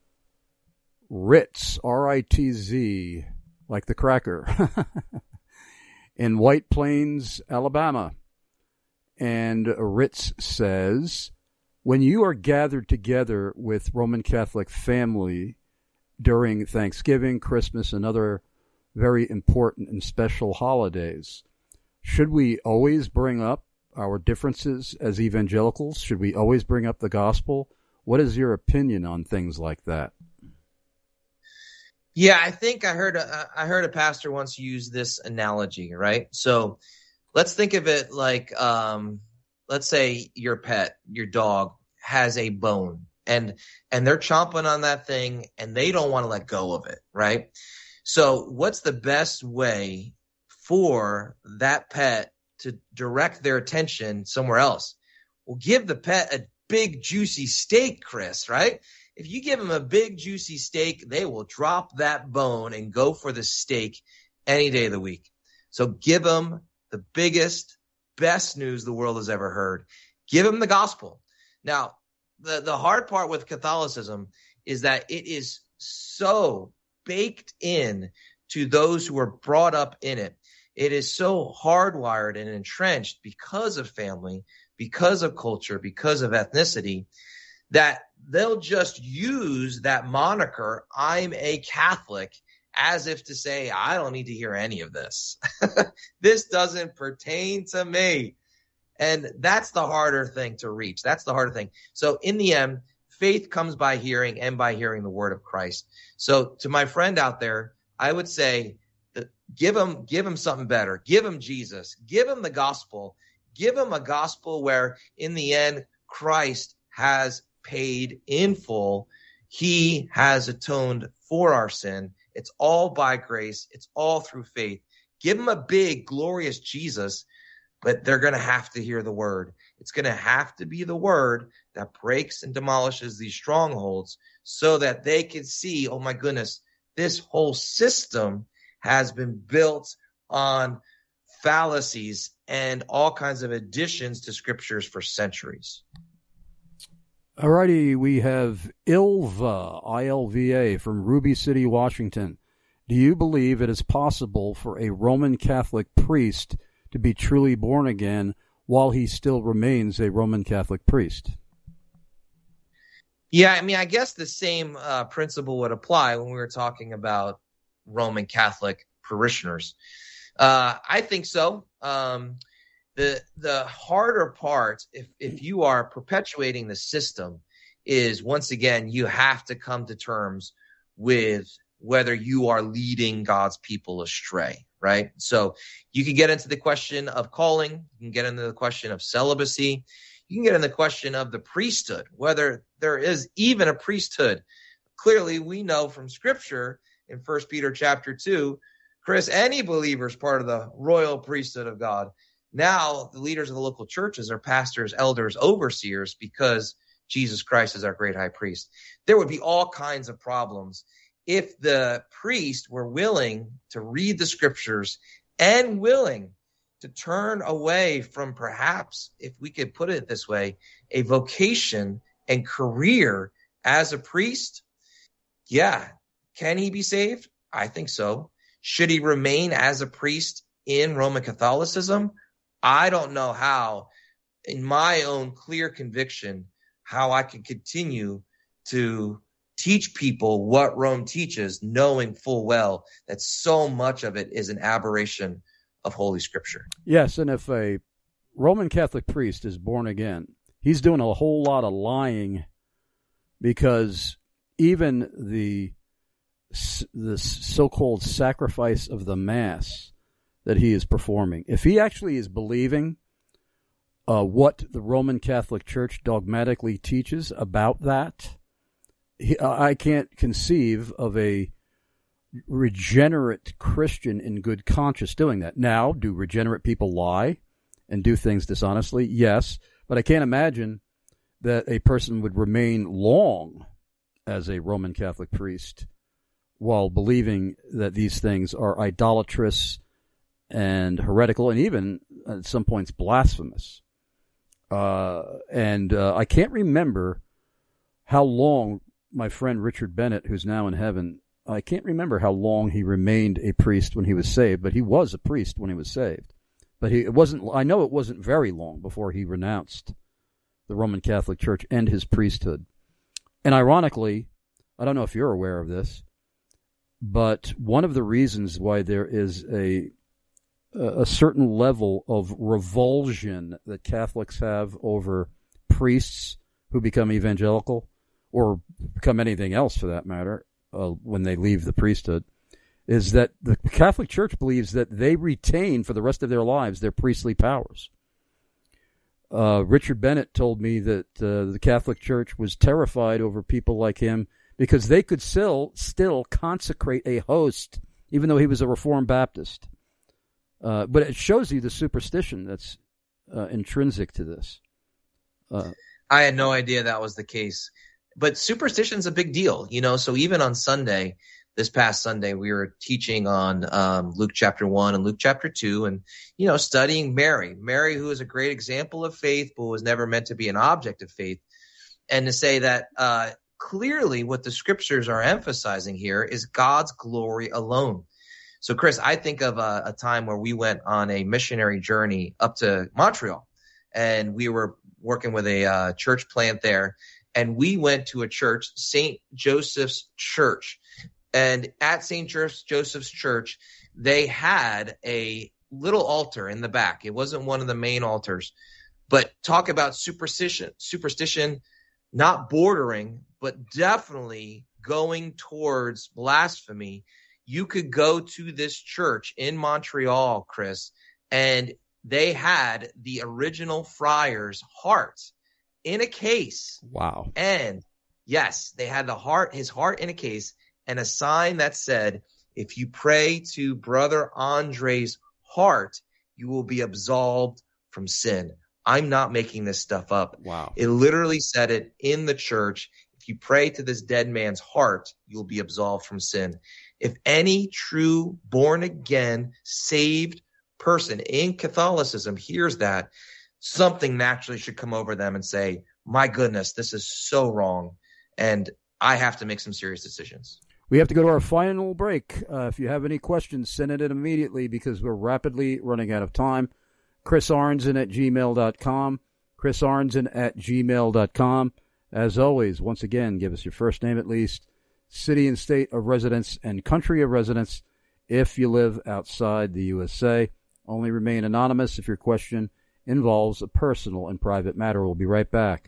Ritz, R I T Z, like the cracker, in White Plains, Alabama. And Ritz says, when you are gathered together with Roman Catholic family during Thanksgiving, Christmas, and other very important and special holidays, should we always bring up our differences as evangelicals? Should we always bring up the gospel? What is your opinion on things like that? Yeah, I think I heard a, I heard a pastor once use this analogy, right? So let's think of it like, um, let's say your pet, your dog, has a bone, and and they're chomping on that thing, and they don't want to let go of it, right? So what's the best way for that pet to direct their attention somewhere else? Well, give the pet a big, juicy steak, Chris, right? If you give them a big, juicy steak, they will drop that bone and go for the steak any day of the week. So give them the biggest, best news the world has ever heard. Give them the gospel. Now, the, the hard part with Catholicism is that it is so baked in to those who are brought up in it. It is so hardwired and entrenched because of family, because of culture, because of ethnicity, that they'll just use that moniker, I'm a Catholic, as if to say, I don't need to hear any of this. This doesn't pertain to me. And that's the harder thing to reach. That's the harder thing. So in the end, faith comes by hearing, and by hearing the word of Christ. So to my friend out there, I would say, give him, give him something better. Give him Jesus. Give him the gospel. Give him a gospel where in the end, Christ has paid in full. He has atoned for our sin. It's all by grace. It's all through faith. Give them a big, glorious Jesus, but they're going to have to hear the word. It's going to have to be the word that breaks and demolishes these strongholds so that they can see, oh my goodness, this whole system has been built on fallacies and all kinds of additions to scriptures for centuries. All righty, we have Ilva, I L V A, from Ruby City, Washington. Do you believe it is possible for a Roman Catholic priest to be truly born again while he still remains a Roman Catholic priest? Yeah, I mean, I guess the same uh, principle would apply when we were talking about Roman Catholic parishioners. Uh, I think so. Um, the the harder part, if if you are perpetuating the system, is once again you have to come to terms with whether you are leading God's people astray, right? So you can get into the question of calling, you can get into the question of celibacy, you can get into the question of the priesthood, whether there is even a priesthood. Clearly, we know from Scripture in First Peter chapter two, Chris, any believer is part of the royal priesthood of God. Now, the leaders of the local churches are pastors, elders, overseers, because Jesus Christ is our great high priest. There would be all kinds of problems if the priest were willing to read the scriptures and willing to turn away from, perhaps, if we could put it this way, a vocation and career as a priest. Yeah. Can he be saved? I think so. Should he remain as a priest in Roman Catholicism? I don't know how, in my own clear conviction, how I can continue to teach people what Rome teaches, knowing full well that so much of it is an aberration of Holy Scripture. Yes, and if a Roman Catholic priest is born again, he's doing a whole lot of lying, because even the this so-called sacrifice of the Mass that he is performing, if he actually is believing uh, what the Roman Catholic Church dogmatically teaches about that, he, I can't conceive of a regenerate Christian in good conscience doing that. Now, do regenerate people lie and do things dishonestly? Yes, but I can't imagine that a person would remain long as a Roman Catholic priest while believing that these things are idolatrous and heretical and even at some points blasphemous. Uh, and uh, I can't remember how long my friend Richard Bennett, who's now in heaven, I can't remember how long he remained a priest when he was saved, but he was a priest when he was saved. But he it wasn't. I know it wasn't very long before he renounced the Roman Catholic Church and his priesthood. And ironically, I don't know if you're aware of this, but one of the reasons why there is a a certain level of revulsion that Catholics have over priests who become evangelical, or become anything else for that matter, uh, when they leave the priesthood, is that the Catholic Church believes that they retain for the rest of their lives their priestly powers. Uh, Richard Bennett told me that uh, the Catholic Church was terrified over people like him because they could still still consecrate a host, even though he was a Reformed Baptist. Uh, but it shows you the superstition that's uh, intrinsic to this. Uh, I had no idea that was the case. But superstition's a big deal, you know. So even on Sunday, this past Sunday, we were teaching on um, Luke chapter one and Luke chapter two, and, you know, studying Mary. Mary, who is a great example of faith, but was never meant to be an object of faith. And to say that uh, clearly what the scriptures are emphasizing here is God's glory alone. So, Chris, I think of a, a time where we went on a missionary journey up to Montreal, and we were working with a uh, church plant there, and we went to a church, Saint Joseph's Church. And at Saint Joseph's Church, they had a little altar in the back. It wasn't one of the main altars. But talk about superstition, superstition not bordering, but definitely going towards blasphemy. You could go to this church in Montreal, Chris, and they had the original friar's heart in a case. Wow. And yes, they had the heart, his heart in a case, and a sign that said, if you pray to Brother Andre's heart, you will be absolved from sin. I'm not making this stuff up. Wow. It literally said it in the church. If you pray to this dead man's heart, you'll be absolved from sin. If any true, born-again, saved person in Catholicism hears that, something naturally should come over them and say, my goodness, this is so wrong, and I have to make some serious decisions. We have to go to our final break. Uh, if you have any questions, send it in immediately because we're rapidly running out of time. Chris Arnzen at gmail dot com. Chris Arnzen at gmail dot com. As always, once again, give us your first name at least, city and state of residence, and country of residence if you live outside the U S A. Only remain anonymous if your question involves a personal and private matter. We'll be right back.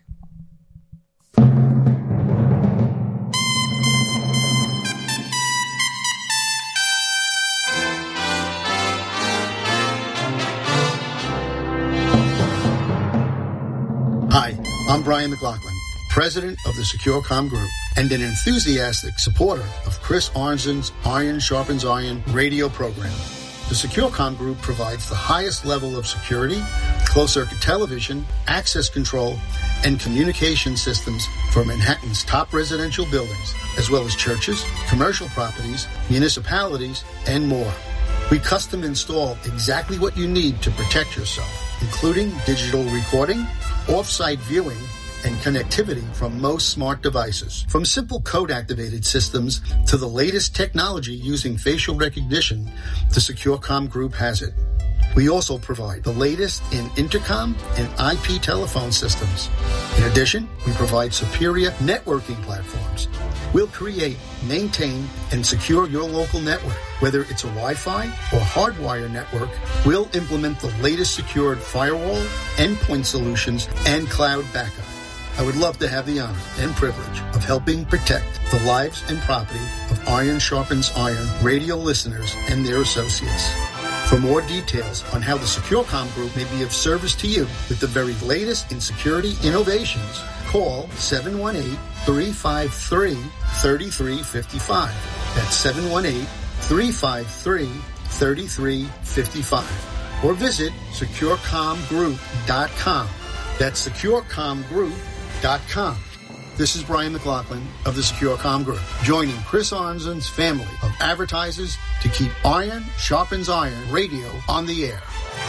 Hi, I'm Brian McLaughlin, president of the SecureCom Group and an enthusiastic supporter of Chris Arnzen's Iron Sharpens Iron radio program. The SecureCom Group provides the highest level of security, closed-circuit television, access control, and communication systems for Manhattan's top residential buildings, as well as churches, commercial properties, municipalities, and more. We custom install exactly what you need to protect yourself, including digital recording, off-site viewing, and connectivity from most smart devices. From simple code-activated systems to the latest technology using facial recognition, the SecureCom Group has it. We also provide the latest in intercom and I P telephone systems. In addition, we provide superior networking platforms. We'll create, maintain, and secure your local network. Whether it's a Wi-Fi or hardwire network, we'll implement the latest secured firewall, endpoint solutions, and cloud backup. I would love to have the honor and privilege of helping protect the lives and property of Iron Sharpens Iron radio listeners and their associates. For more details on how the SecureCom Group may be of service to you with the very latest in security innovations, call seven one eight, three five three, three three five five. That's seven one eight, three five three, three three five five. Or visit secure com group dot com. That's secure com group dot com. This is Brian McLaughlin of the SecureCom Group, joining Chris Arnzen's family of advertisers to keep Iron Sharpens Iron radio on the air.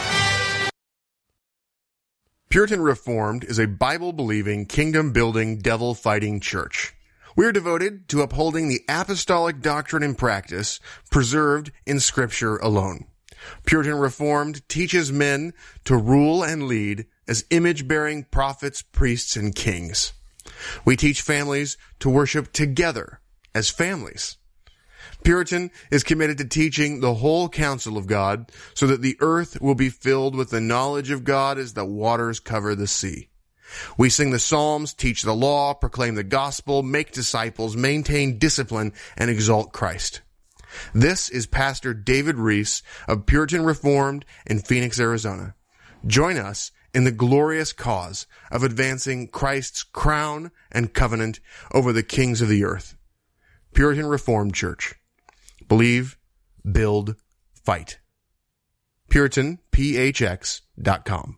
Puritan Reformed is a Bible-believing, kingdom-building, devil-fighting church. We are devoted to upholding the apostolic doctrine and practice preserved in Scripture alone. Puritan Reformed teaches men to rule and lead as image-bearing prophets, priests, and kings. We teach families to worship together as families. Puritan is committed to teaching the whole counsel of God so that the earth will be filled with the knowledge of God as the waters cover the sea. We sing the Psalms, teach the law, proclaim the gospel, make disciples, maintain discipline, and exalt Christ. This is Pastor David Reese of Puritan Reformed in Phoenix, Arizona. Join us in the glorious cause of advancing Christ's crown and covenant over the kings of the earth. Puritan Reformed Church. Believe, build, fight. Puritan P H X dot com.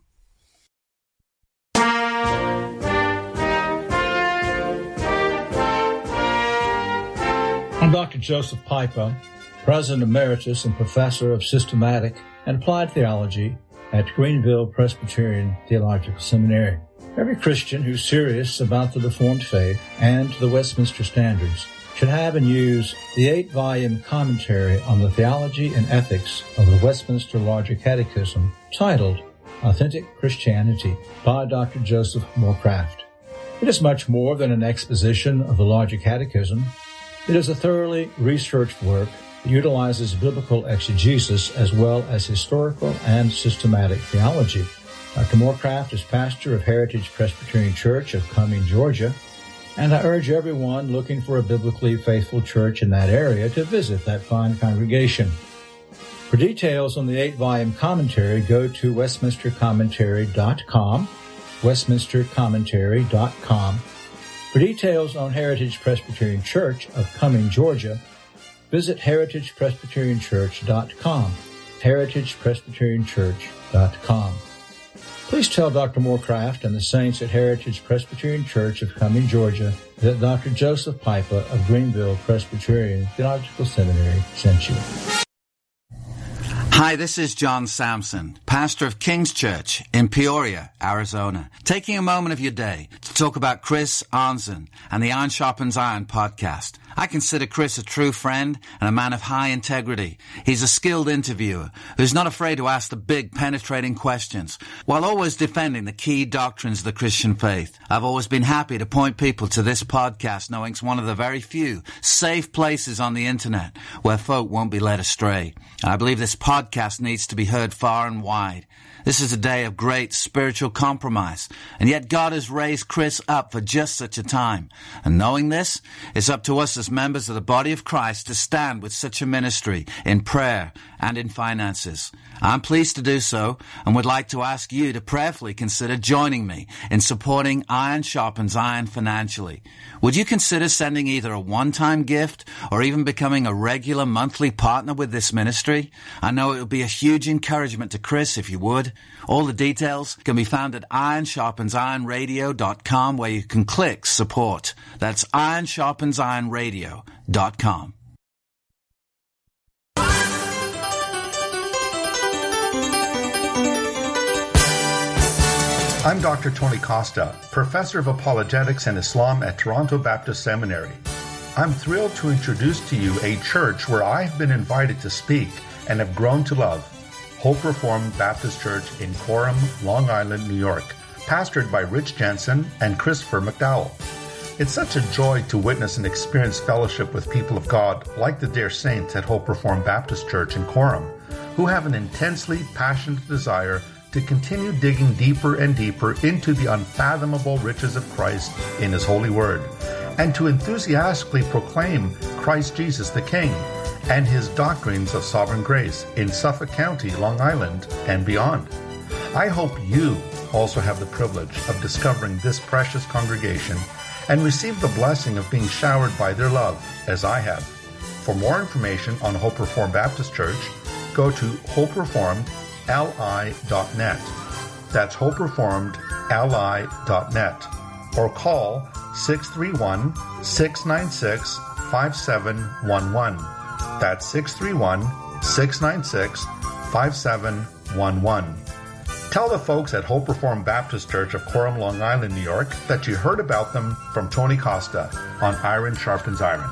I'm Doctor Joseph Pipa, President Emeritus and Professor of Systematic and Applied Theology at Greenville Presbyterian Theological Seminary. Every Christian who's serious about the Reformed faith and the Westminster Standards should have and use the eight-volume commentary on the theology and ethics of the Westminster Larger Catechism titled Authentic Christianity by Doctor Joseph Morecraft. It is much more than an exposition of the Larger Catechism. It is a thoroughly researched work that utilizes biblical exegesis as well as historical and systematic theology. Doctor Morecraft is pastor of Heritage Presbyterian Church of Cumming, Georgia, and I urge everyone looking for a biblically faithful church in that area to visit that fine congregation. For details on the eight-volume commentary, go to westminster commentary dot com, westminster commentary dot com. For details on Heritage Presbyterian Church of Cumming, Georgia, visit heritage presbyterian church dot com, heritage presbyterian church dot com. Please tell Doctor Morecraft and the saints at Heritage Presbyterian Church of Cumming, Georgia, that Doctor Joseph Pipa of Greenville Presbyterian Theological Seminary sent you. Hi, this is John Sampson, pastor of King's Church in Peoria, Arizona, taking a moment of your day to talk about Chris Arnzen and the Iron Sharpens Iron podcast. I consider Chris a true friend and a man of high integrity. He's a skilled interviewer who's not afraid to ask the big, penetrating questions while always defending the key doctrines of the Christian faith. I've always been happy to point people to this podcast, knowing it's one of the very few safe places on the internet where folk won't be led astray. I believe this podcast needs to be heard far and wide. This is a day of great spiritual compromise, and yet God has raised Chris up for just such a time. And knowing this, it's up to us as members of the body of Christ to stand with such a ministry in prayer and in finances. I'm pleased to do so and would like to ask you to prayerfully consider joining me in supporting Iron Sharpens Iron financially. Would you consider sending either a one-time gift or even becoming a regular monthly partner with this ministry? I know it would be a huge encouragement to Chris if you would. All the details can be found at iron sharpens iron radio dot com, where you can click support. That's iron sharpens iron radio dot com. I'm Doctor Tony Costa, Professor of Apologetics and Islam at Toronto Baptist Seminary. I'm thrilled to introduce to you a church where I've been invited to speak and have grown to love, Hope Reformed Baptist Church in Coram, Long Island, New York, pastored by Rich Jensen and Christopher McDowell. It's such a joy to witness and experience fellowship with people of God like the dear saints at Hope Reformed Baptist Church in Coram, who have an intensely passionate desire to continue digging deeper and deeper into the unfathomable riches of Christ in His holy word, and to enthusiastically proclaim Christ Jesus the King and His doctrines of sovereign grace in Suffolk County, Long Island, and beyond. I hope you also have the privilege of discovering this precious congregation and receive the blessing of being showered by their love, as I have. For more information on Hope Reformed Baptist Church, go to hope reformed l i dot net. That's hope reformed l i dot net. Or call six three one, six nine six, five seven one one. That's six three one, six nine six, five seven one one. Tell the folks at Hope Reformed Baptist Church of Coram, Long Island, New York, that you heard about them from Tony Costa on Iron Sharpens Iron.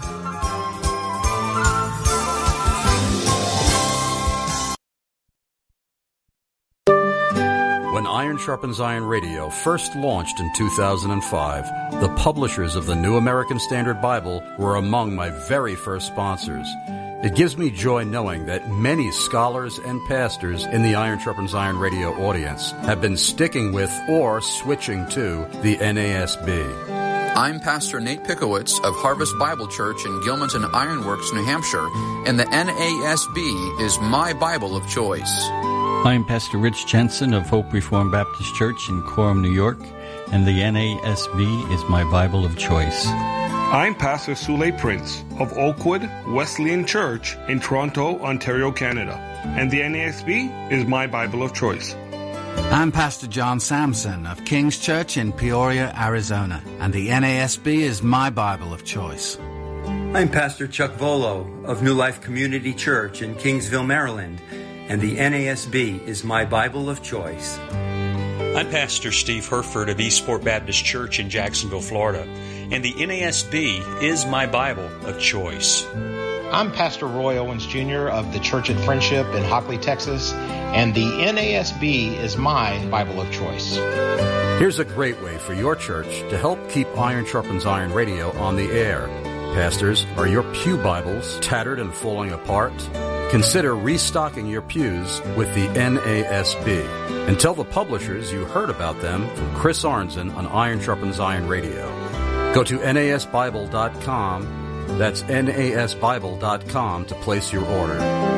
When Iron Sharpens Iron Radio first launched in two thousand five, the publishers of the New American Standard Bible were among my very first sponsors. It gives me joy knowing that many scholars and pastors in the Iron Sharpens Iron Radio audience have been sticking with or switching to the N A S B. I'm Pastor Nate Pickowitz of Harvest Bible Church in Gilmanton Ironworks, New Hampshire, and the N A S B is my Bible of choice. I'm Pastor Rich Jensen of Hope Reformed Baptist Church in Coram, New York, and the N A S B is my Bible of choice. I'm Pastor Sule Prince of Oakwood Wesleyan Church in Toronto, Ontario, Canada, and the N A S B is my Bible of choice. I'm Pastor John Sampson of King's Church in Peoria, Arizona, and the N A S B is my Bible of choice. I'm Pastor Chuck Volo of New Life Community Church in Kingsville, Maryland, and the N A S B is my Bible of choice. I'm Pastor Steve Herford of Eastport Baptist Church in Jacksonville, Florida, and the N A S B is my Bible of choice. I'm Pastor Roy Owens Junior of the Church at Friendship in Hockley, Texas, and the N A S B is my Bible of choice. Here's a great way for your church to help keep Iron Sharpens Iron Radio on the air. Pastors, are your pew Bibles tattered and falling apart? Consider restocking your pews with the N A S B. And tell the publishers you heard about them from Chris Arnzen on Iron Sharpens Iron Radio. Go to N A S Bible dot com. That's N A S Bible dot com to place your order.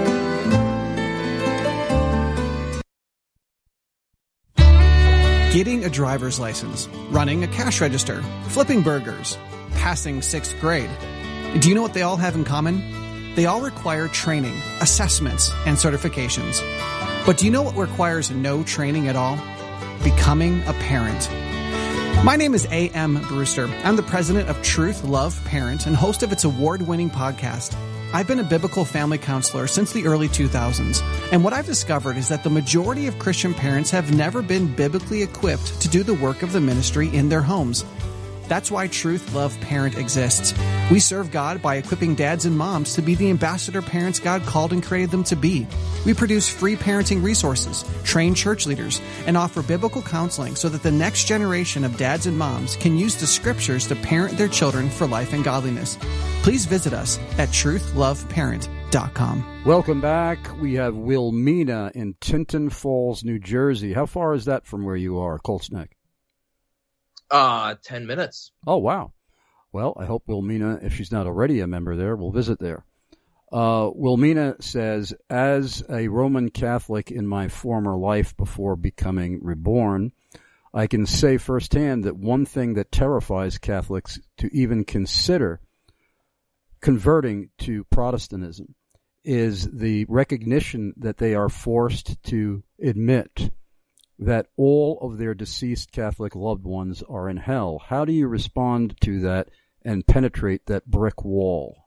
Getting a driver's license, running a cash register, flipping burgers, passing sixth grade. Do you know what they all have in common? They all require training, assessments, and certifications. But do you know what requires no training at all? Becoming a parent. My name is A M Brewster. I'm the president of Truth, Love, Parent, and host of its award-winning podcast. I've been a biblical family counselor since the early two thousands, and what I've discovered is that the majority of Christian parents have never been biblically equipped to do the work of the ministry in their homes. That's why Truth, Love, Parent exists. We serve God by equipping dads and moms to be the ambassador parents God called and created them to be. We produce free parenting resources, train church leaders, and offer biblical counseling so that the next generation of dads and moms can use the scriptures to parent their children for life and godliness. Please visit us at truth love parent dot com. Welcome back. We have Wilmina in Tinton Falls, New Jersey. How far is that from where you are, Colts Neck? Uh, ten minutes. Oh, wow. Well, I hope Wilmina, if she's not already a member there, will visit there. Uh, Wilmina says, as a Roman Catholic in my former life before becoming reborn, I can say firsthand that one thing that terrifies Catholics to even consider converting to Protestantism is the recognition that they are forced to admit that all of their deceased Catholic loved ones are in hell. How do you respond to that and penetrate that brick wall?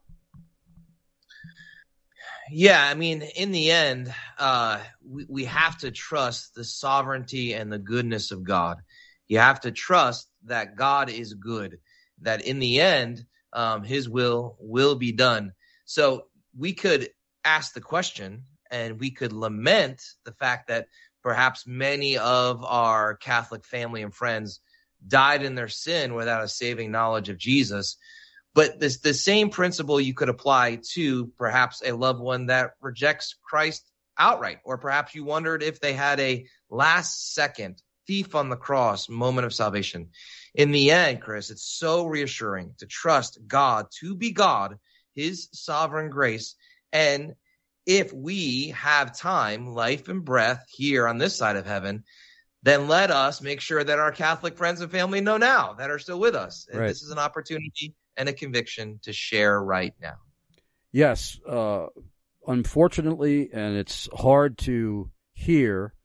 Yeah, I mean, in the end, uh, we, we have to trust the sovereignty and the goodness of God. You have to trust that God is good, that in the end, um, his will will be done. So we could ask the question and we could lament the fact that perhaps many of our Catholic family and friends died in their sin without a saving knowledge of Jesus. But this, the same principle you could apply to perhaps a loved one that rejects Christ outright, or perhaps you wondered if they had a last second thief on the cross moment of salvation. In the end, Chris, it's so reassuring to trust God to be God, his sovereign grace. And if we have time, life and breath here on this side of heaven, then let us make sure that our Catholic friends and family know now that are still with us. And right. This is an opportunity and a conviction to share right now. Yes. Uh, unfortunately, and it's hard to hear,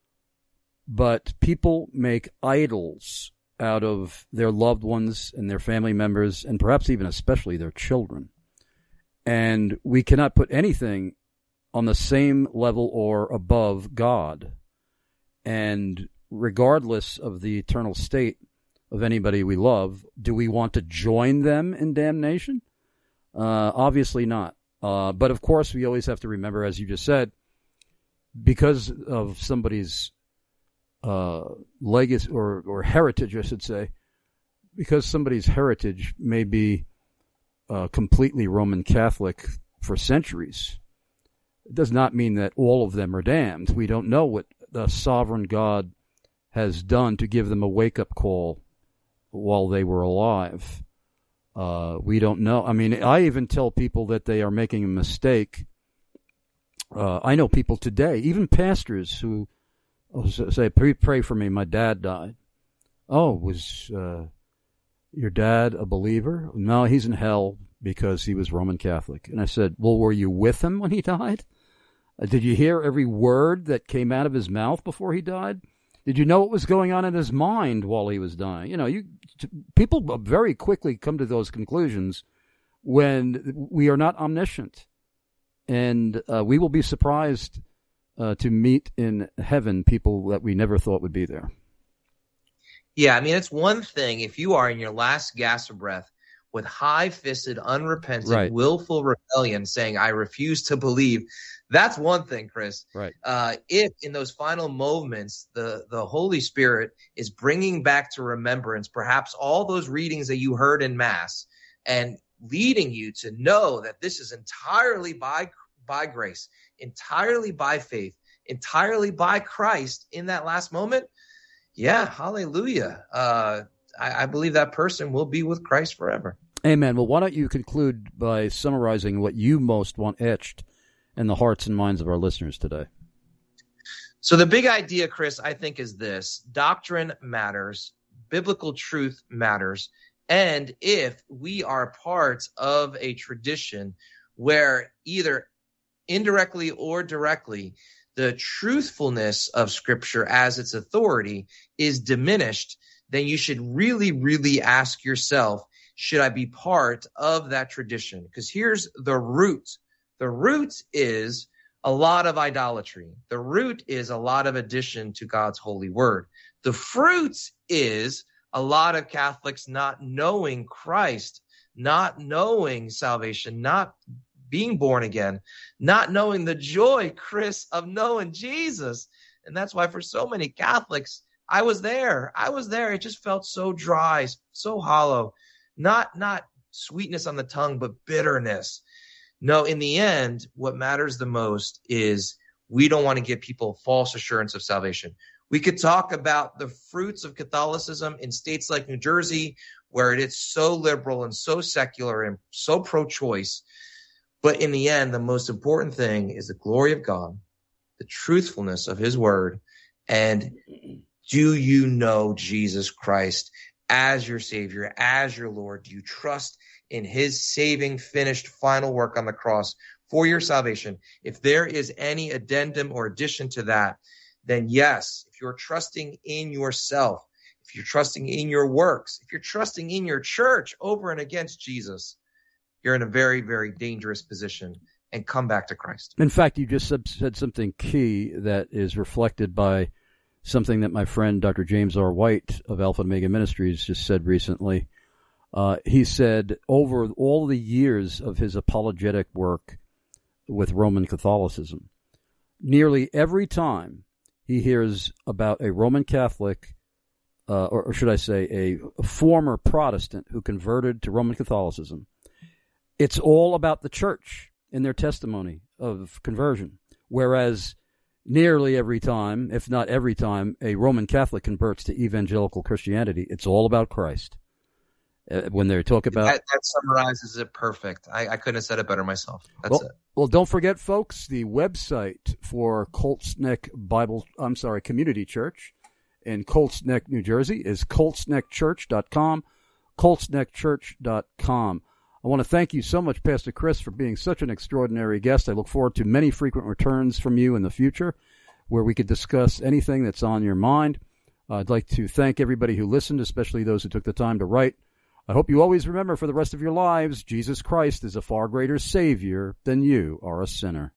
but people make idols out of their loved ones and their family members, and perhaps even especially their children. And we cannot put anything on the same level or above God. And regardless of the eternal state of anybody we love, do we want to join them in damnation? Uh, obviously not. Uh, but of course, we always have to remember, as you just said, because of somebody's uh, legacy or, or heritage, I should say, because somebody's heritage may be uh, completely Roman Catholic for centuries, it does not mean that all of them are damned. We don't know what the sovereign God has done to give them a wake-up call while they were alive. Uh, we don't know. I mean, I even tell people that they are making a mistake. Uh, I know people today, even pastors, who say, pray for me, my dad died. Oh, was uh, your dad a believer? No, he's in hell because he was Roman Catholic. And I said, well, were you with him when he died? Uh, did you hear every word that came out of his mouth before he died? Did you know what was going on in his mind while he was dying? You know, you people very quickly come to those conclusions when we are not omniscient. And uh, we will be surprised uh, to meet in heaven people that we never thought would be there. Yeah, I mean, it's one thing if you are in your last gasp of breath with high-fisted, unrepentant, right. willful rebellion saying, I refuse to believe. That's one thing, Chris. Right. Uh, if in those final moments, the, the Holy Spirit is bringing back to remembrance perhaps all those readings that you heard in Mass and leading you to know that this is entirely by, by grace, entirely by faith, entirely by Christ in that last moment, yeah, hallelujah. Uh, I, I believe that person will be with Christ forever. Amen. Well, why don't you conclude by summarizing what you most want etched in the hearts and minds of our listeners today? So the big idea, Chris, I think is this. Doctrine matters. Biblical truth matters. And if we are part of a tradition where either indirectly or directly the truthfulness of Scripture as its authority is diminished, then you should really, really ask yourself, should I be part of that tradition? Because here's the root. The root is a lot of idolatry. The root is a lot of addition to God's holy word. The fruit is a lot of Catholics not knowing Christ, not knowing salvation, not being born again, not knowing the joy, Chris, of knowing Jesus. And that's why for so many Catholics, I was there. I was there. It just felt so dry, so hollow. Not, not sweetness on the tongue, but bitterness. No, in the end, what matters the most is we don't want to give people false assurance of salvation. We could talk about the fruits of Catholicism in states like New Jersey, where it is so liberal and so secular and so pro-choice. But in the end, the most important thing is the glory of God, the truthfulness of his word, and do you know Jesus Christ as your Savior, as your Lord? Do you trust in his saving, finished, final work on the cross for your salvation? If there is any addendum or addition to that, then yes, if you're trusting in yourself, if you're trusting in your works, if you're trusting in your church over and against Jesus, you're in a very, very dangerous position, and come back to Christ. In fact, you just said something key that is reflected by something that my friend Doctor James R. White of Alpha and Omega Ministries just said recently. Uh, he said over all the years of his apologetic work with Roman Catholicism, nearly every time he hears about a Roman Catholic, uh, or, or should I say a, a former Protestant who converted to Roman Catholicism, it's all about the church in their testimony of conversion. whereas nearly every time, if not every time, a Roman Catholic converts to evangelical Christianity, it's all about Christ. Uh, when they talk about that, that summarizes it perfect. I, I couldn't have said it better myself. That's well, it. Well, don't forget, folks, the website for Colts Neck Bible, I'm sorry, Community Church in Colts Neck, New Jersey is colts neck church dot com, colts neck church dot com. I want to thank you so much, Pastor Chris, for being such an extraordinary guest. I look forward to many frequent returns from you in the future where we could discuss anything that's on your mind. Uh, I'd like to thank everybody who listened, especially those who took the time to write. I hope you always remember for the rest of your lives, Jesus Christ is a far greater Savior than you are a sinner.